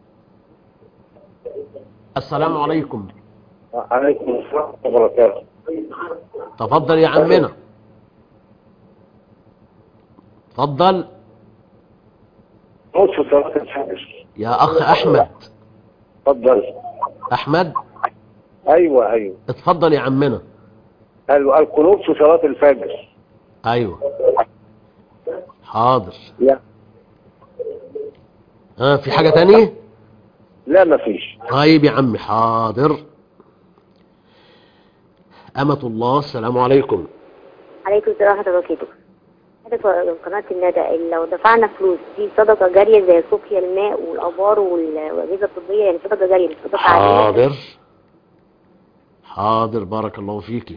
السلام عليكم. عليكم السلام وبركاته. تفضل يا عمنا. تفضل. نصف صلاة الفجر. يا أخ أحمد. تفضل. أحمد. أيوة أيوة. اتفضل يا عمنا. القنوت في صلاة الفجر. أيوة. حاضر. لا. ها في حاجة تانية؟ لا مفيش. طيب يا عمي حاضر. أمة الله. السلام عليكم. عليكم السلام ورحمة الله وبركاته. هدف قناة الندى، لو دفعنا فلوس دي صدقة جارية زي سقيا الماء والآبار والأجهزة الطبية، يعني صدقة جارية مش صدقة عادية؟ حاضر حاضر بارك الله فيكي.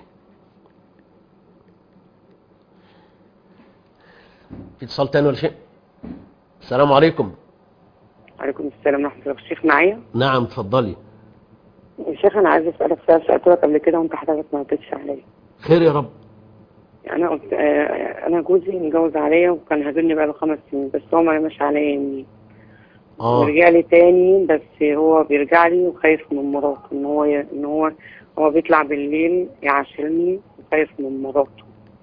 في اتصال تاني ولا شيء؟ السلام عليكم. عليكم السلام ورحمة الله. الشيخ معايا؟ نعم اتفضلي. يا شيخ أنا عايز أسألك سؤال سألته لك قبل كده وأنت حضرتك ما ردتش عليا. خير يا رب. أنا قلت آه أنا جوزي متجوز عليا وكان هاجرني بقاله خمس سنين، بس هو ما ماشي عليا يمين. اه ورجع لي تاني، بس هو بيرجع لي وخايف من مراته، إن هو ي... إن هو هو بيطلع بالليل يعاشرني وخايف من مراته.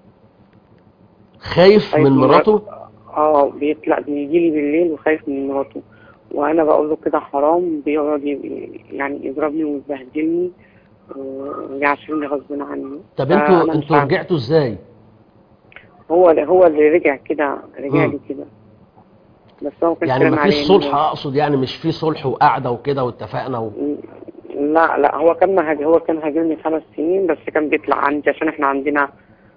خايف من مراته؟ اه بيطلع بيجي لي بالليل وخايف من مراته، وانا بقول له كده حرام، بيقعد يعني يضربني ويبهدلني ويعاشرني غصب عني. طب انتوا انتوا رجعتوا ازاي؟ هو هو اللي رجع كده، رجع لي كده، بس هو كان يعني ما فيش صلح، اقصد يعني مش في صلح وقعده وكده واتفقنا و... لا لا هو كان مهاجر، هو كان هاجرني خمس سنين بس كان بيطلع عندي عشان احنا عندنا.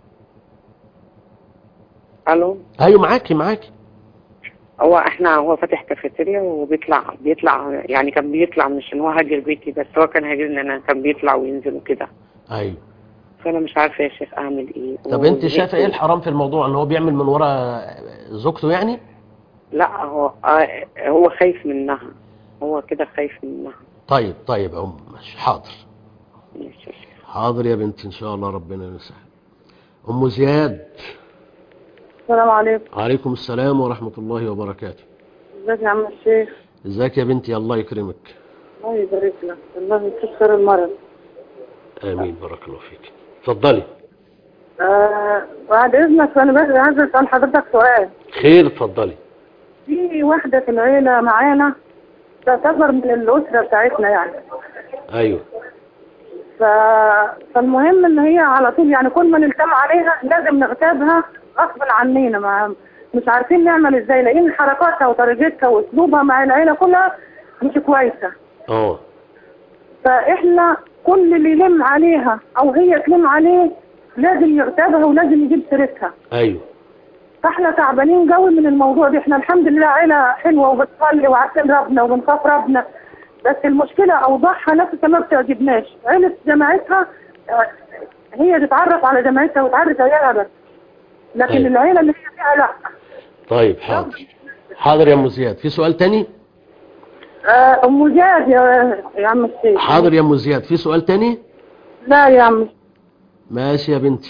الو ايوه معاكي معاكي. هو احنا هو فاتح كافيتيريا وبيطلع بيطلع يعني كان بيطلع، مش ان هو هاجر بيتي بس هو كان هاجرني انا، كان بيطلع وينزل وكده. ايوه. فانا مش عارفه يا شيخ اعمل ايه. طب انت شايفه ايه الحرام في الموضوع؟ ان هو بيعمل من ورا زوجته يعني؟ لا هو آه هو خايف منها، هو كده خايف منها. طيب طيب يا ام ماشي حاضر. ماشي حاضر يا بنتي ان شاء الله ربنا يسهل. ام زياد. السلام عليكم. وعليكم السلام ورحمة الله وبركاته. ازيك يا عم الشيخ؟ ازيك يا بنتي؟ الله يكرمك. الله يبارك لك، الله يكسر المرض. امين بارك الله فيك. اتفضلي. آه بعد اذنك انا بس عايزه اسال حضرتك سؤال. خير اتفضلي. في واحده في العيله معانا تعتبر من الاسره بتاعتنا يعني. ايوه. ف... فالمهم ان هي على طول يعني كل ما نلتم عليها لازم نغتابها غصب عننا، ما مش عارفين نعمل ازاي، لان حركاتها وطريقتها واسلوبها مع العيله كلها مش كويسه. اه فاحنا كل اللي يلم عليها او هي تلم عليه لازم يغتابها ولازم يجيب سيرتها. ايوه. فاحنا تعبانين قوي من الموضوع ده. احنا الحمد لله عيله حلوه وبتصلي وعارفين ربنا وبنخاف ربنا، بس المشكله اوضاعها نفسها ما بتعجبناش. عيله جماعتها آه، هي تتعرف على جماعتها وتعرف عيالها بس، لكن طيب. العيله اللي هي فيها لا. طيب حاضر حاضر يا ام زياد. في سؤال تاني؟ آه، ام زياد يا يا عم الشيخ. حاضر يا ام زياد. في سؤال تاني؟ لا يا عم. ماشي يا بنتي.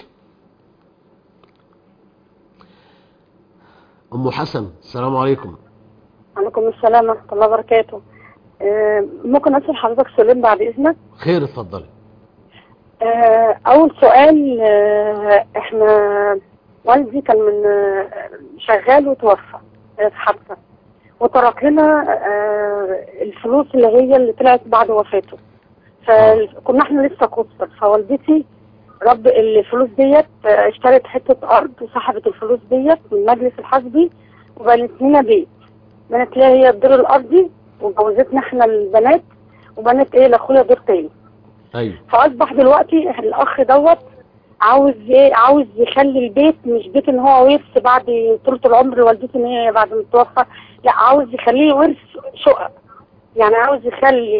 ام حسن السلام عليكم. عليكم السلام ورحمة الله وبركاته. آه، ممكن أسأل حضرتك سؤالين بعد إذنك؟ خير اتفضلي. آه، أول سؤال، آه، إحنا والدي كان من آه، شغال وتوفى آه، في حادثة، وترك لنا آه، الفلوس اللي هي اللي طلعت بعد وفاته. فكنا احنا لسه كسر، فوالدتي رب الفلوس ديت آه، اشترت حتة أرض وسحبت الفلوس ديت من المجلس الحزبي وبنت لنا بيت. بنت لها هي الدور الأرضي وجوزتنا احنا البنات، وبنت ايه لاخويا دور تاني. ايوه. فاصبح دلوقتي الاخ دوت عاوز ايه، عاوز يخلي البيت مش بيت ان هو ورث بعد طول العمر لوالدتي ان هي بعد ما توفى، لا عاوز يخليه ورث شقق. يعني عاوز يخلي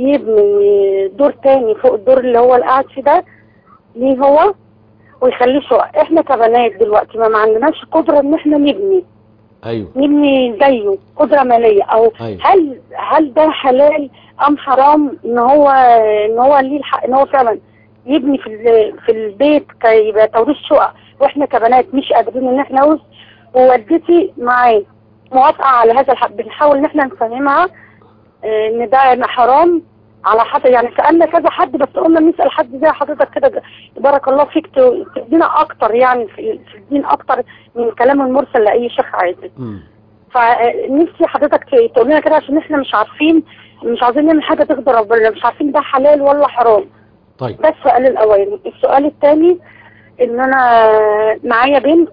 يبني دور تاني فوق الدور اللي هو اللي قاعد فيه ده ليه هو، ويخليه شقق. احنا كبنات دلوقتي ما, ما عندناش قدرة ان احنا نبني ايوه نبني زيه قدرة مالية، او أيوة. هل هل ده حلال ام حرام ان هو ان هو ليه الحق ان هو فعلا يبني في في البيت كي يبقى توريث شقق، واحنا كبنات مش قادرين ان احنا نورث، ووالدتي معاه موافقة على هذا الحق. بنحاول ان احنا نفهمها ان ده حرام على حسب، يعني سألنا كذا حد بس قلنا نسأل حد زي حضرتك كده بارك الله فيك تدينا اكتر يعني في الدين اكتر من الكلام المرسل لاي شيخ عادي. فنفسي حضرتك تقول لنا كده عشان احنا مش عارفين، مش عايزين نعمل حاجه تغضب ربنا، مش عارفين ده حلال ولا حرام. طيب ده السؤال الاولاني. السؤال الثاني ان انا معايا بنت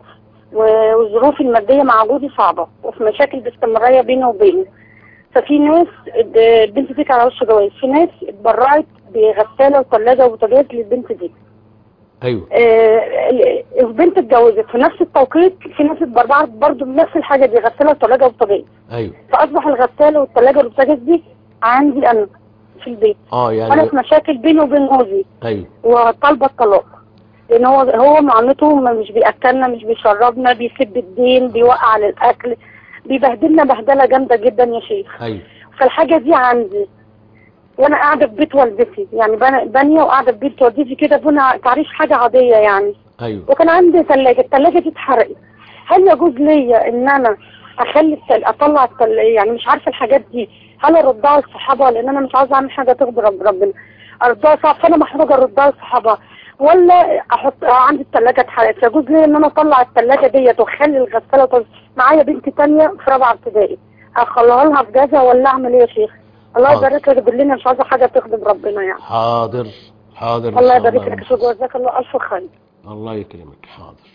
وظروفي الماديه مع جوزي صعبه وفي مشاكل باستمراريه بيني وبينه. ففي ناس البنت دي كان على وش جواز، في ناس اتبرعت بغساله وثلاجه وبوتاجاز للبنت دي. ايوه. آه البنت اتجوزت في نفس التوقيت في ناس اتبرعت برضه بنفس الحاجه دي، غساله وثلاجه وبوتاجاز. ايوه. فاصبح الغساله والثلاجه والبوتاجاز دي عندي انا في البيت. اه يعني انا في مشاكل بيني وبين جوزي. ايوه. وطالبه الطلاق لان هو هو معاملته مش بياكلنا مش بيشربنا، بيسب الدين، بيوقع على الاكل، بيبهدلنا بهدله جامده جدا يا شيخ. ايوه. فالحاجه دي عندي وانا قاعده في بيت والدتي، يعني بانيه وقاعده في بيت والدتي كده بنا تعريف حاجه عاديه يعني. ايوه. وكان عندي ثلاجه، الثلاجه دي اتحرقت. هل يجوز ليا ان انا اخلي التل... اطلع التل... يعني مش عارفه الحاجات دي هل اردها لصحابها، لان انا مش عاوزه اعمل حاجه تغضب ربنا، اردها صعب فانا محرجه اردها لصحابها، ولا احط عندي الثلاجه اتحرقت يجوز ليا ان انا اطلع الثلاجه ديت واخلي الغساله طل... معايا بنت ثانيه في رابعه ابتدائي اخليها لها في جازه ولا اعمل ايه يا شيخ؟ الله يبارك لك بالله، مش عايزه حاجه تخدم ربنا يعني. حاضر حاضر. الله يبارك لك، شكرا جزاك الله الف خير. الله يكرمك. حاضر.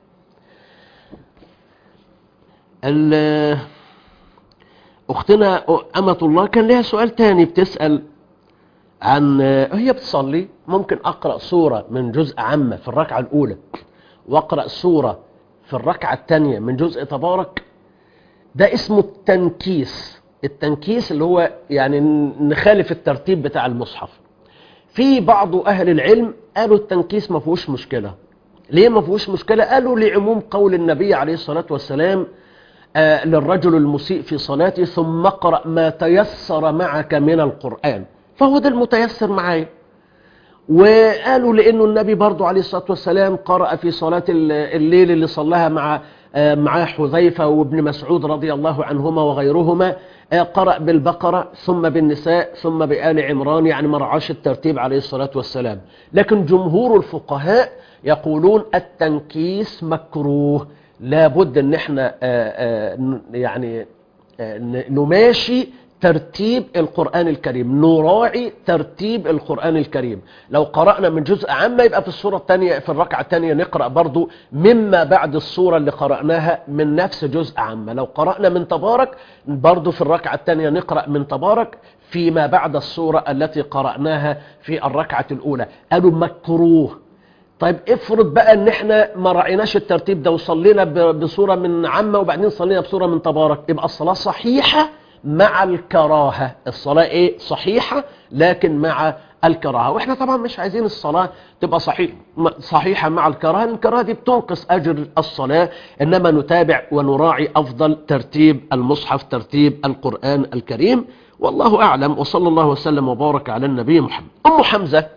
ال اختنا امة الله كان لها سؤال تاني بتسأل عن هي بتصلي ممكن اقرأ سورة من جزء عامة في الركعة الاولى واقرأ سورة في الركعة الثانية من جزء تبارك. ده اسمه التنكيس. التنكيس اللي هو يعني نخالف الترتيب بتاع المصحف. في بعض اهل العلم قالوا التنكيس ما فيهوش مشكلة. ليه ما فيهوش مشكلة؟ قالوا لعموم قول النبي عليه الصلاة والسلام آه للرجل المسيء في صلاته ثم اقرأ ما تيسر معك من القرآن، فهو ده المتيسر معايا. وقالوا لأنه النبي برضو عليه الصلاة والسلام قرأ في صلاة الليل اللي صلاها مع مع حذيفة وابن مسعود رضي الله عنهما وغيرهما، قرأ بالبقرة ثم بالنساء ثم بآل عمران، يعني ما رعاش الترتيب عليه الصلاة والسلام. لكن جمهور الفقهاء يقولون التنكيس مكروه، لابد ان احنا يعني نماشي ترتيب القرآن الكريم، نراعي ترتيب القرآن الكريم. لو قرأنا من جزء عامة يبقى في السورة الثانية في الركعة الثانية نقرأ برضو مما بعد السورة اللي قرأناها من نفس جزء عامة. لو قرأنا من تبارك برضو في الركعة الثانية نقرأ من تبارك فيما بعد السورة التي قرأناها في الركعة الأولى. قالوا مكروه. طيب افرض بقى ان احنا ما رأيناش الترتيب ده وصلينا بصورة من عامة وبعدين صلينا بصورة من تبارك، يبقى الصلاة صحيحة مع الكراهة. الصلاة ايه؟ صحيحة لكن مع الكراهة. واحنا طبعا مش عايزين الصلاة تبقى صحيح صحيحة مع الكراهة، الكراهة دي بتنقص أجر الصلاة، إنما نتابع ونراعي أفضل ترتيب المصحف، ترتيب القرآن الكريم، والله أعلم. وصلى الله وسلم وبارك على النبي محمد. أم حمزة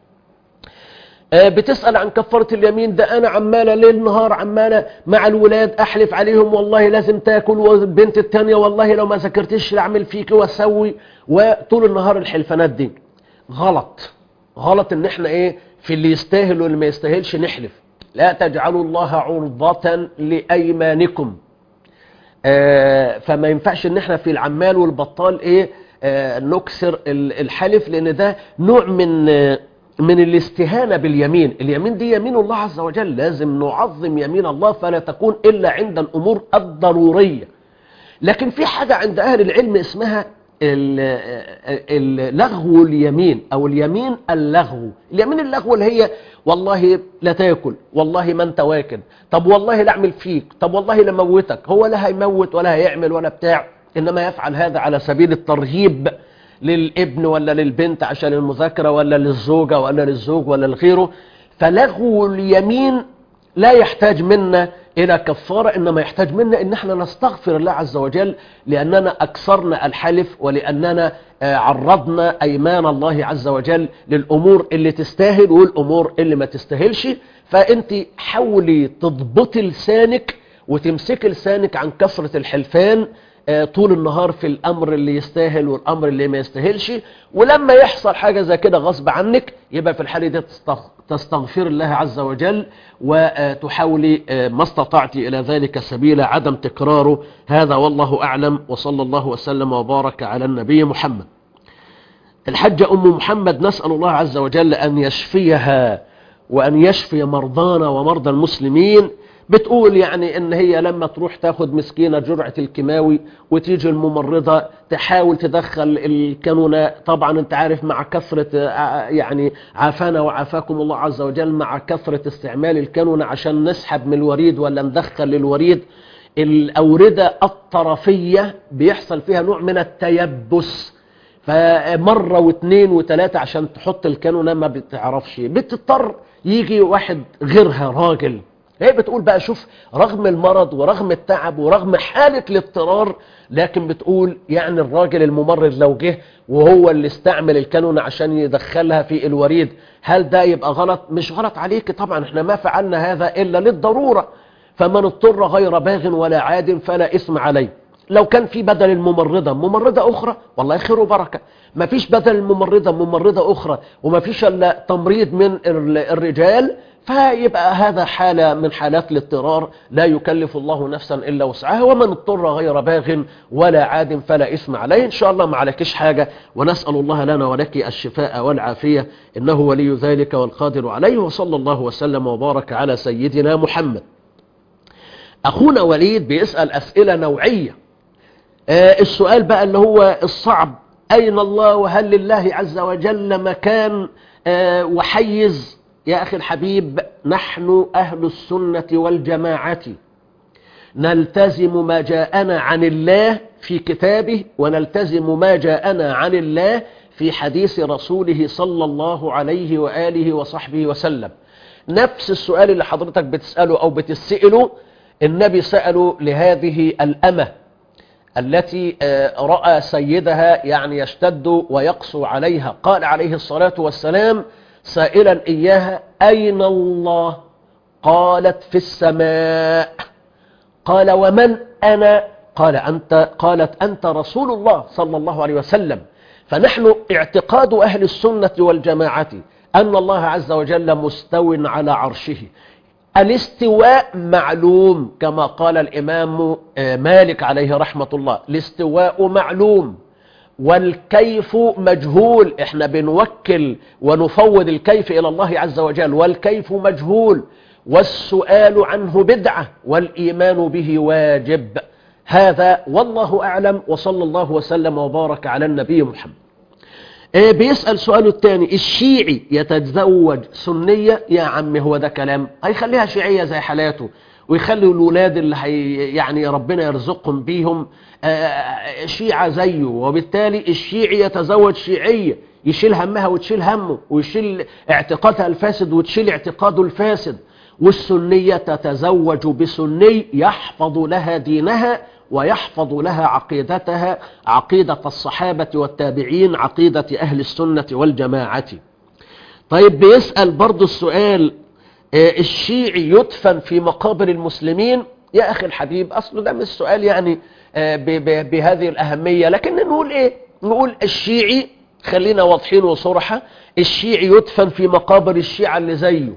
بتسأل عن كفارة اليمين. ده أنا عمالة ليل نهار عمالة مع الولاد أحلف عليهم والله لازم تاكل، والبنت التانية والله لو ما ذاكرتش أعمل فيك وأسوي، وطول النهار الحلفانات دي غلط. غلط إن إحنا إيه في اللي يستاهل واللي ما يستاهلش نحلف. لا تجعلوا الله عرضة لأيمانكم. آه فما ينفعش إن إحنا في العمال والبطال إيه آه نكسر الحلف، لأن ده نوع من آه من الاستهانة باليمين. اليمين دي يمين الله عز وجل، لازم نعظم يمين الله فلا تكون إلا عند الأمور الضرورية. لكن في حاجة عند أهل العلم اسمها اللغو اليمين أو اليمين اللغو. اليمين اللغو اللي هي والله لا تاكل، والله ما انت واكل، طب والله لا اعمل فيك، طب والله لا موتك. هو لا هيموت ولا هيعمل ولا بتاع، إنما يفعل هذا على سبيل الترهيب للابن ولا للبنت عشان المذاكرة، ولا للزوجة ولا للزوج ولا لغيره. فلغو اليمين لا يحتاج منا إلى كفارة، إنما يحتاج منا إن احنا نستغفر الله عز وجل، لأننا أكثرنا الحلف، ولأننا عرضنا أيمان الله عز وجل للأمور اللي تستاهل والأمور اللي ما تستاهلش. فأنت حاولي تضبطي لسانك وتمسك لسانك عن كثرة الحلفان طول النهار في الأمر اللي يستاهل والأمر اللي ما يستاهلش. ولما يحصل حاجة زي كده غصب عنك، يبقى في الحالة دي تستغفر الله عز وجل وتحاولي ما استطعتي إلى ذلك سبيلا عدم تكراره. هذا والله أعلم، وصلى الله وسلم وبارك على النبي محمد. الحجة أم محمد نسأل الله عز وجل أن يشفيها وأن يشفي مرضانا ومرضى المسلمين. بتقول يعني ان هي لما تروح تاخد مسكينة جرعة الكيماوي وتيجي الممرضة تحاول تدخل الكانونة. طبعا انت عارف مع كثرة يعني عافانا وعافاكم الله عز وجل، مع كثرة استعمال الكانونة عشان نسحب من الوريد ولا ندخل للوريد، الأوردة الطرفية بيحصل فيها نوع من التيبس، فمرة واثنين وثلاثة عشان تحط الكانونة ما بتعرفش، بتضطر يجي واحد غيرها راجل. هي بتقول بقى شوف رغم المرض ورغم التعب ورغم حالة الاضطرار، لكن بتقول يعني الراجل الممرض لو جه وهو اللي استعمل الكانونة عشان يدخلها في الوريد، هل ده يبقى غلط؟ مش غلط عليك طبعا، احنا ما فعلنا هذا إلا للضرورة. فمن اضطر غير باغ ولا عاد فلا إثم عليه. لو كان في بدل الممرضة ممرضة أخرى والله خير وبركة، ما فيش بدل الممرضة ممرضة أخرى وما فيش إلا تمريض من الرجال، فيبقى هذا حالة من حالات الاضطرار لا يكلف الله نفسا إلا وسعها. ومن اضطر غير باغ ولا عاد فلا إثم عليه. إن شاء الله ما عليكش حاجة، ونسأل الله لنا ولك الشفاء والعافية، إنه ولي ذلك والقادر عليه. وصلى الله وسلم وبارك على سيدنا محمد. أخونا وليد بيسأل أسئلة نوعية. آه السؤال بقى اللي هو الصعب، أين الله وهل لله عز وجل مكان آه وحيز؟ يا أخي الحبيب، نحن أهل السنة والجماعة نلتزم ما جاءنا عن الله في كتابه، ونلتزم ما جاءنا عن الله في حديث رسوله صلى الله عليه وآله وصحبه وسلم. نفس السؤال اللي حضرتك بتسأله أو بتسأله النبي سأله لهذه الأمة التي رأى سيدها يعني يشتد ويقسو عليها، قال عليه الصلاة والسلام سائلا إياها أين الله؟ قالت في السماء. قال ومن أنا؟ قال أنت قالت أنت رسول الله صلى الله عليه وسلم. فنحن اعتقاد أهل السنة والجماعة أن الله عز وجل مستو على عرشه. الاستواء معلوم كما قال الإمام مالك عليه رحمة الله، الاستواء معلوم والكيف مجهول. احنا بنوكل ونفوض الكيف إلى الله عز وجل، والكيف مجهول، والسؤال عنه بدعة، والإيمان به واجب. هذا والله أعلم، وصلى الله وسلم وبارك على النبي محمد. ايه بيسأل سؤاله الثاني، الشيعي يتزوج سنية؟ يا عم هو ده كلام؟ هيخليها شيعية زي حالاته ويخلي الولاد اللي هي يعني ربنا يرزقهم بيهم شيعة زيه، وبالتالي الشيعي يتزوج شيعية يشيل همها وتشيل همه، ويشيل اعتقادها الفاسد وتشيل اعتقاده الفاسد، والسنية تتزوج بسني يحفظ لها دينها ويحفظ لها عقيدتها، عقيدة الصحابة والتابعين، عقيدة أهل السنة والجماعة. طيب بيسأل برضو السؤال، الشيعي يدفن في مقابر المسلمين؟ يا أخي الحبيب أصله ده مش سؤال يعني بهذه الأهمية، لكن نقول إيه؟ نقول الشيعي، خلينا واضحين وصرحة، الشيعي يدفن في مقابر الشيعة اللي زيه،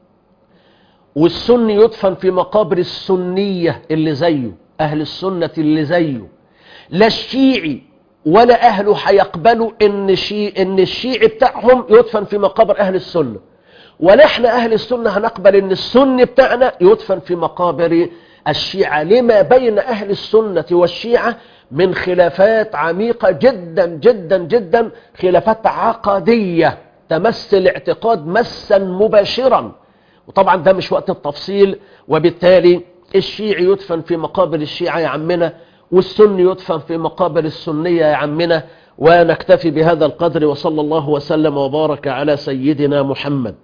والسني يدفن في مقابر السنية اللي زيه، أهل السنة اللي زيه. لا الشيعي ولا أهله هيقبلوا إن, شي إن الشيعي بتاعهم يدفن في مقابر أهل السنة، ولا احنا أهل السنة هنقبل إن السني بتاعنا يدفن في مقابر الشيعة، لما بين أهل السنة والشيعة من خلافات عميقة جدا جدا جدا، خلافات عقدية تمس الاعتقاد مسا مباشرا، وطبعا ده مش وقت التفصيل. وبالتالي الشيعي يدفن في مقابر الشيعة يا عمنا، والسني يدفن في مقابر السنية يا عمنا، ونكتفي بهذا القدر، وصلى الله وسلم وبارك على سيدنا محمد.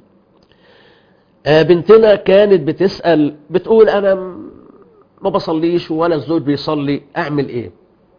بنتنا كانت بتسأل بتقول أنا ما بصليش ولا الزوج بيصلي، أعمل إيه؟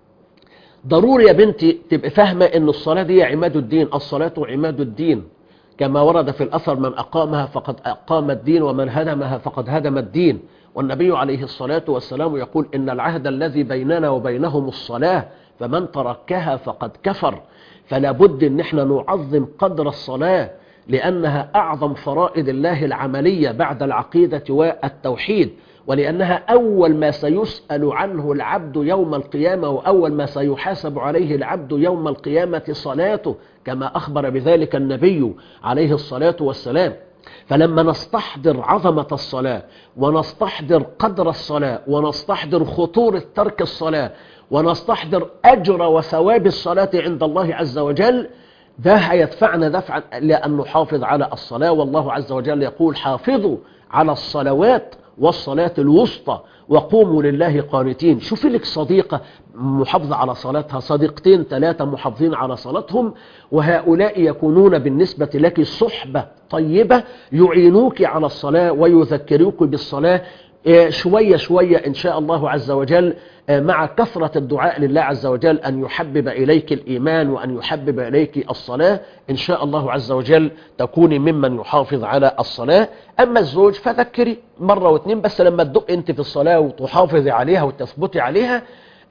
ضروري يا بنتي تبقى فاهمة إن الصلاة دي عماد الدين، الصلاة عماد الدين، كما ورد في الأثر من أقامها فقد أقام الدين ومن هدمها فقد هدم الدين. والنبي عليه الصلاة والسلام يقول إن العهد الذي بيننا وبينهم الصلاة، فمن تركها فقد كفر. فلا بد إن احنا نعظم قدر الصلاة، لأنها أعظم فرائض الله العملية بعد العقيدة والتوحيد، ولأنها أول ما سيسأل عنه العبد يوم القيامة، وأول ما سيحاسب عليه العبد يوم القيامة صلاته، كما أخبر بذلك النبي عليه الصلاة والسلام. فلما نستحضر عظمة الصلاة، ونستحضر قدر الصلاة، ونستحضر خطورة ترك الصلاة، ونستحضر أجر وثواب الصلاة عند الله عز وجل، ده هيدفعنا دفعا لأن نحافظ على الصلاة. والله عز وجل يقول حافظوا على الصلوات والصلاة الوسطى وقوموا لله قانتين. شوفي لك صديقة محافظة على صلاتها، صديقتين ثلاثة محافظين على صلاتهم، وهؤلاء يكونون بالنسبة لك صحبة طيبة يعينوك على الصلاة ويذكروك بالصلاة شوية شوية إن شاء الله عز وجل، مع كثرة الدعاء لله عز وجل أن يحبب إليك الإيمان وأن يحبب إليك الصلاة، إن شاء الله عز وجل تكوني ممن يحافظ على الصلاة. أما الزوج فذكري مرة واثنين بس، لما تدق أنت في الصلاة وتحافظي عليها وتثبتي عليها،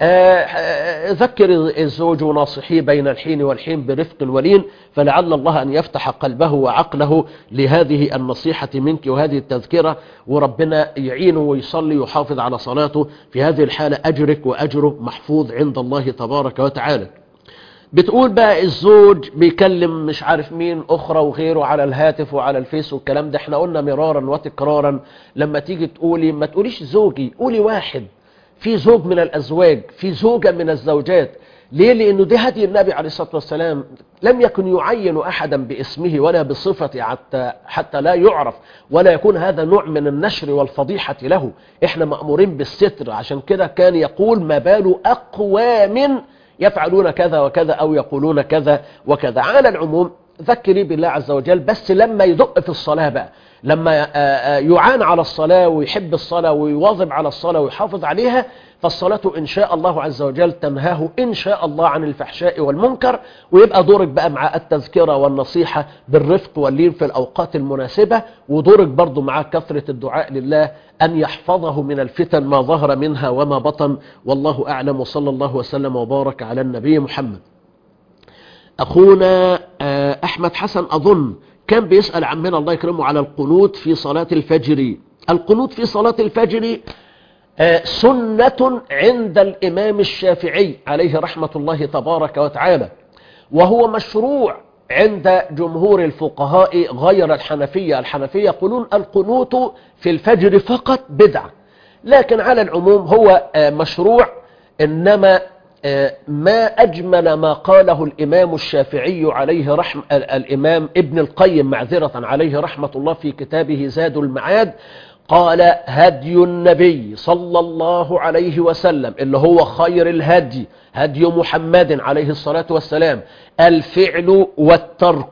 ذكر الزوج وناصحيه بين الحين والحين برفق ولين، فلعل الله أن يفتح قلبه وعقله لهذه النصيحة منك وهذه التذكرة، وربنا يعينه ويصلي ويحافظ على صلاته. في هذه الحالة أجرك وأجره محفوظ عند الله تبارك وتعالى. بتقول بقى الزوج بيكلم مش عارف مين أخرى وغيره على الهاتف وعلى الفيس والكلام ده، احنا قلنا مرارا وتكرارا لما تيجي تقولي ما تقوليش زوجي، قولي واحد، في زوج من الأزواج، في زوجة من الزوجات. ليه؟ لأنه ده هدي النبي عليه الصلاة والسلام، لم يكن يعين أحدا باسمه ولا بصفته حتى, حتى لا يعرف ولا يكون هذا نوع من النشر والفضيحة له. احنا مأمورين بالستر، عشان كده كان يقول ما بال أقوام يفعلون كذا وكذا أو يقولون كذا وكذا. على العموم ذكري بالله عز وجل، بس لما يدق في الصلاة بقى، لما يعان على الصلاة ويحب الصلاة ويواظب على الصلاة ويحافظ عليها، فالصلاة إن شاء الله عز وجل تنهاه إن شاء الله عن الفحشاء والمنكر، ويبقى دورك بقى مع التذكرة والنصيحة بالرفق واللين في الأوقات المناسبة، ودورك برضو مع كثرة الدعاء لله أن يحفظه من الفتن ما ظهر منها وما بطن. والله أعلم، وصلى الله وسلم وبارك على النبي محمد. أخونا أحمد حسن أظن كان بيسأل عمنا الله يكرمه على القنوت في صلاة الفجر. القنوت في صلاة الفجر سنة عند الإمام الشافعي عليه رحمة الله تبارك وتعالى، وهو مشروع عند جمهور الفقهاء غير الحنفية. الحنفية يقولون القنوت في الفجر فقط بدعة، لكن على العموم هو مشروع. إنما ما أجمل ما قاله الإمام الشافعي عليه رحمة الإمام ابن القيم معذرة عليه رحمة الله في كتابه زاد المعاد، قال هدي النبي صلى الله عليه وسلم اللي هو خير الهدي هدي محمد عليه الصلاة والسلام الفعل والترك،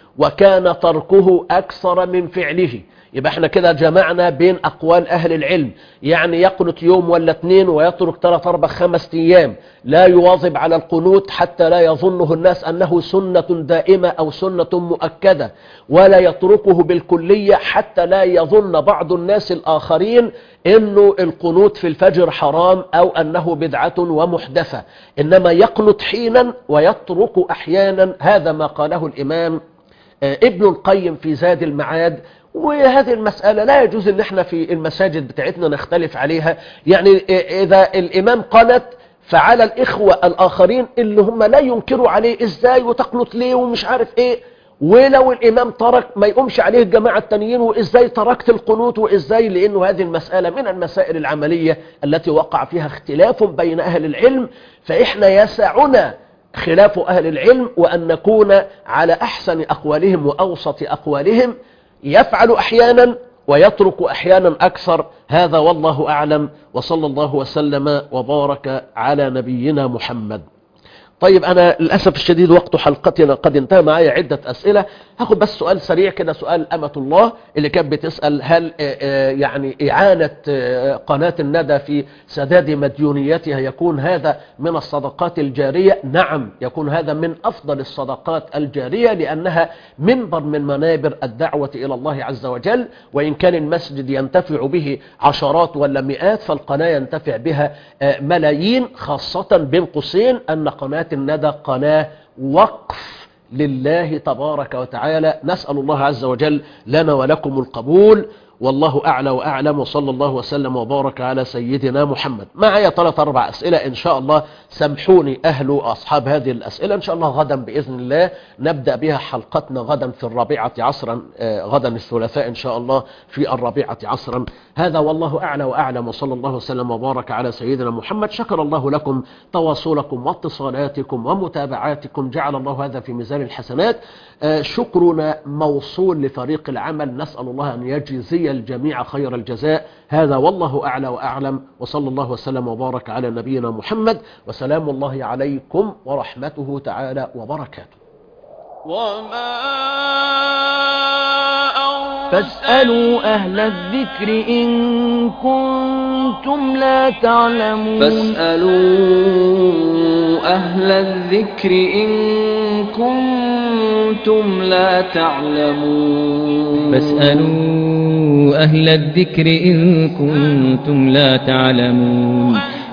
وكان تركه أكثر من فعله. يبقى احنا كده جمعنا بين أقوال أهل العلم، يعني يقنت يوم ولا اتنين ويترك ثلاث أربع خمس أيام، لا يواظب على القنوت حتى لا يظنه الناس أنه سنة دائمة أو سنة مؤكدة، ولا يتركه بالكلية حتى لا يظن بعض الناس الآخرين إنه القنوت في الفجر حرام أو أنه بدعة ومحدثة، إنما يقنت حينا ويترك أحيانا. هذا ما قاله الإمام ابن القيم في زاد المعاد. وهذه المسألة لا يجوز ان احنا في المساجد بتاعتنا نختلف عليها، يعني اذا الامام قنت فعلى الاخوة الاخرين اللي هم لا ينكروا عليه ازاي وتقنط ليه ومش عارف ايه، ولو الامام ترك ما يقومش عليه الجماعة التانيين وازاي تركت القنوت وازاي، لانه هذه المسألة من المسائل العملية التي وقع فيها اختلاف بين اهل العلم، فاحنا يسعنا خلاف اهل العلم وان نكون على احسن اقوالهم واوسط اقوالهم، يفعل أحيانا ويترك أحيانا أكثر. هذا والله أعلم، وصلى الله وسلم وبارك على نبينا محمد. طيب أنا للأسف الشديد وقت حلقتنا قد انتهى، معايا عدة أسئلة، هاخد بس سؤال سريع كده. سؤال أمة الله اللي كانت بتسأل هل يعني إعانة قناة الندى في سداد مديونيتها يكون هذا من الصدقات الجارية؟ نعم، يكون هذا من أفضل الصدقات الجارية، لأنها منبر من منابر الدعوة إلى الله عز وجل، وإن كان المسجد ينتفع به عشرات ولا مئات، فالقناة ينتفع بها ملايين، خاصة بين قوسين أن قناة الندى قناة وقف لله تبارك وتعالى. نسأل الله عز وجل لنا ولكم القبول، والله أعلى وأعلم، وصلى الله وسلم وبارك على سيدنا محمد. معايا ثلاث أربع أسئلة إن شاء الله، سامحوني أهل أصحاب هذه الأسئلة. إن شاء الله غدا بإذن الله نبدأ بها حلقتنا غدا في الرابعة عصرا، غدا الثلاثاء إن شاء الله في الرابعة عصرا. هذا والله أعلى وأعلم، وصلى الله وسلم وبارك على سيدنا محمد. شكر الله لكم تواصلكم واتصالاتكم ومتابعاتكم، جعل الله هذا في ميزان الحسنات. شكرنا موصول لفريق العمل، نسأل الله أن يجزي الجميع خير الجزاء. هذا والله أعلى وأعلم، وصلى الله وسلم وبارك على نبينا محمد، وسلام الله عليكم ورحمته تعالى وبركاته. وما فاسألوا أهل الذكر إن كنتم لا تعلمون فاسألوا أهل الذكر إن كنتم لا تعلمون فاسألوا أهل الذكر إن كنتم لا تعلمون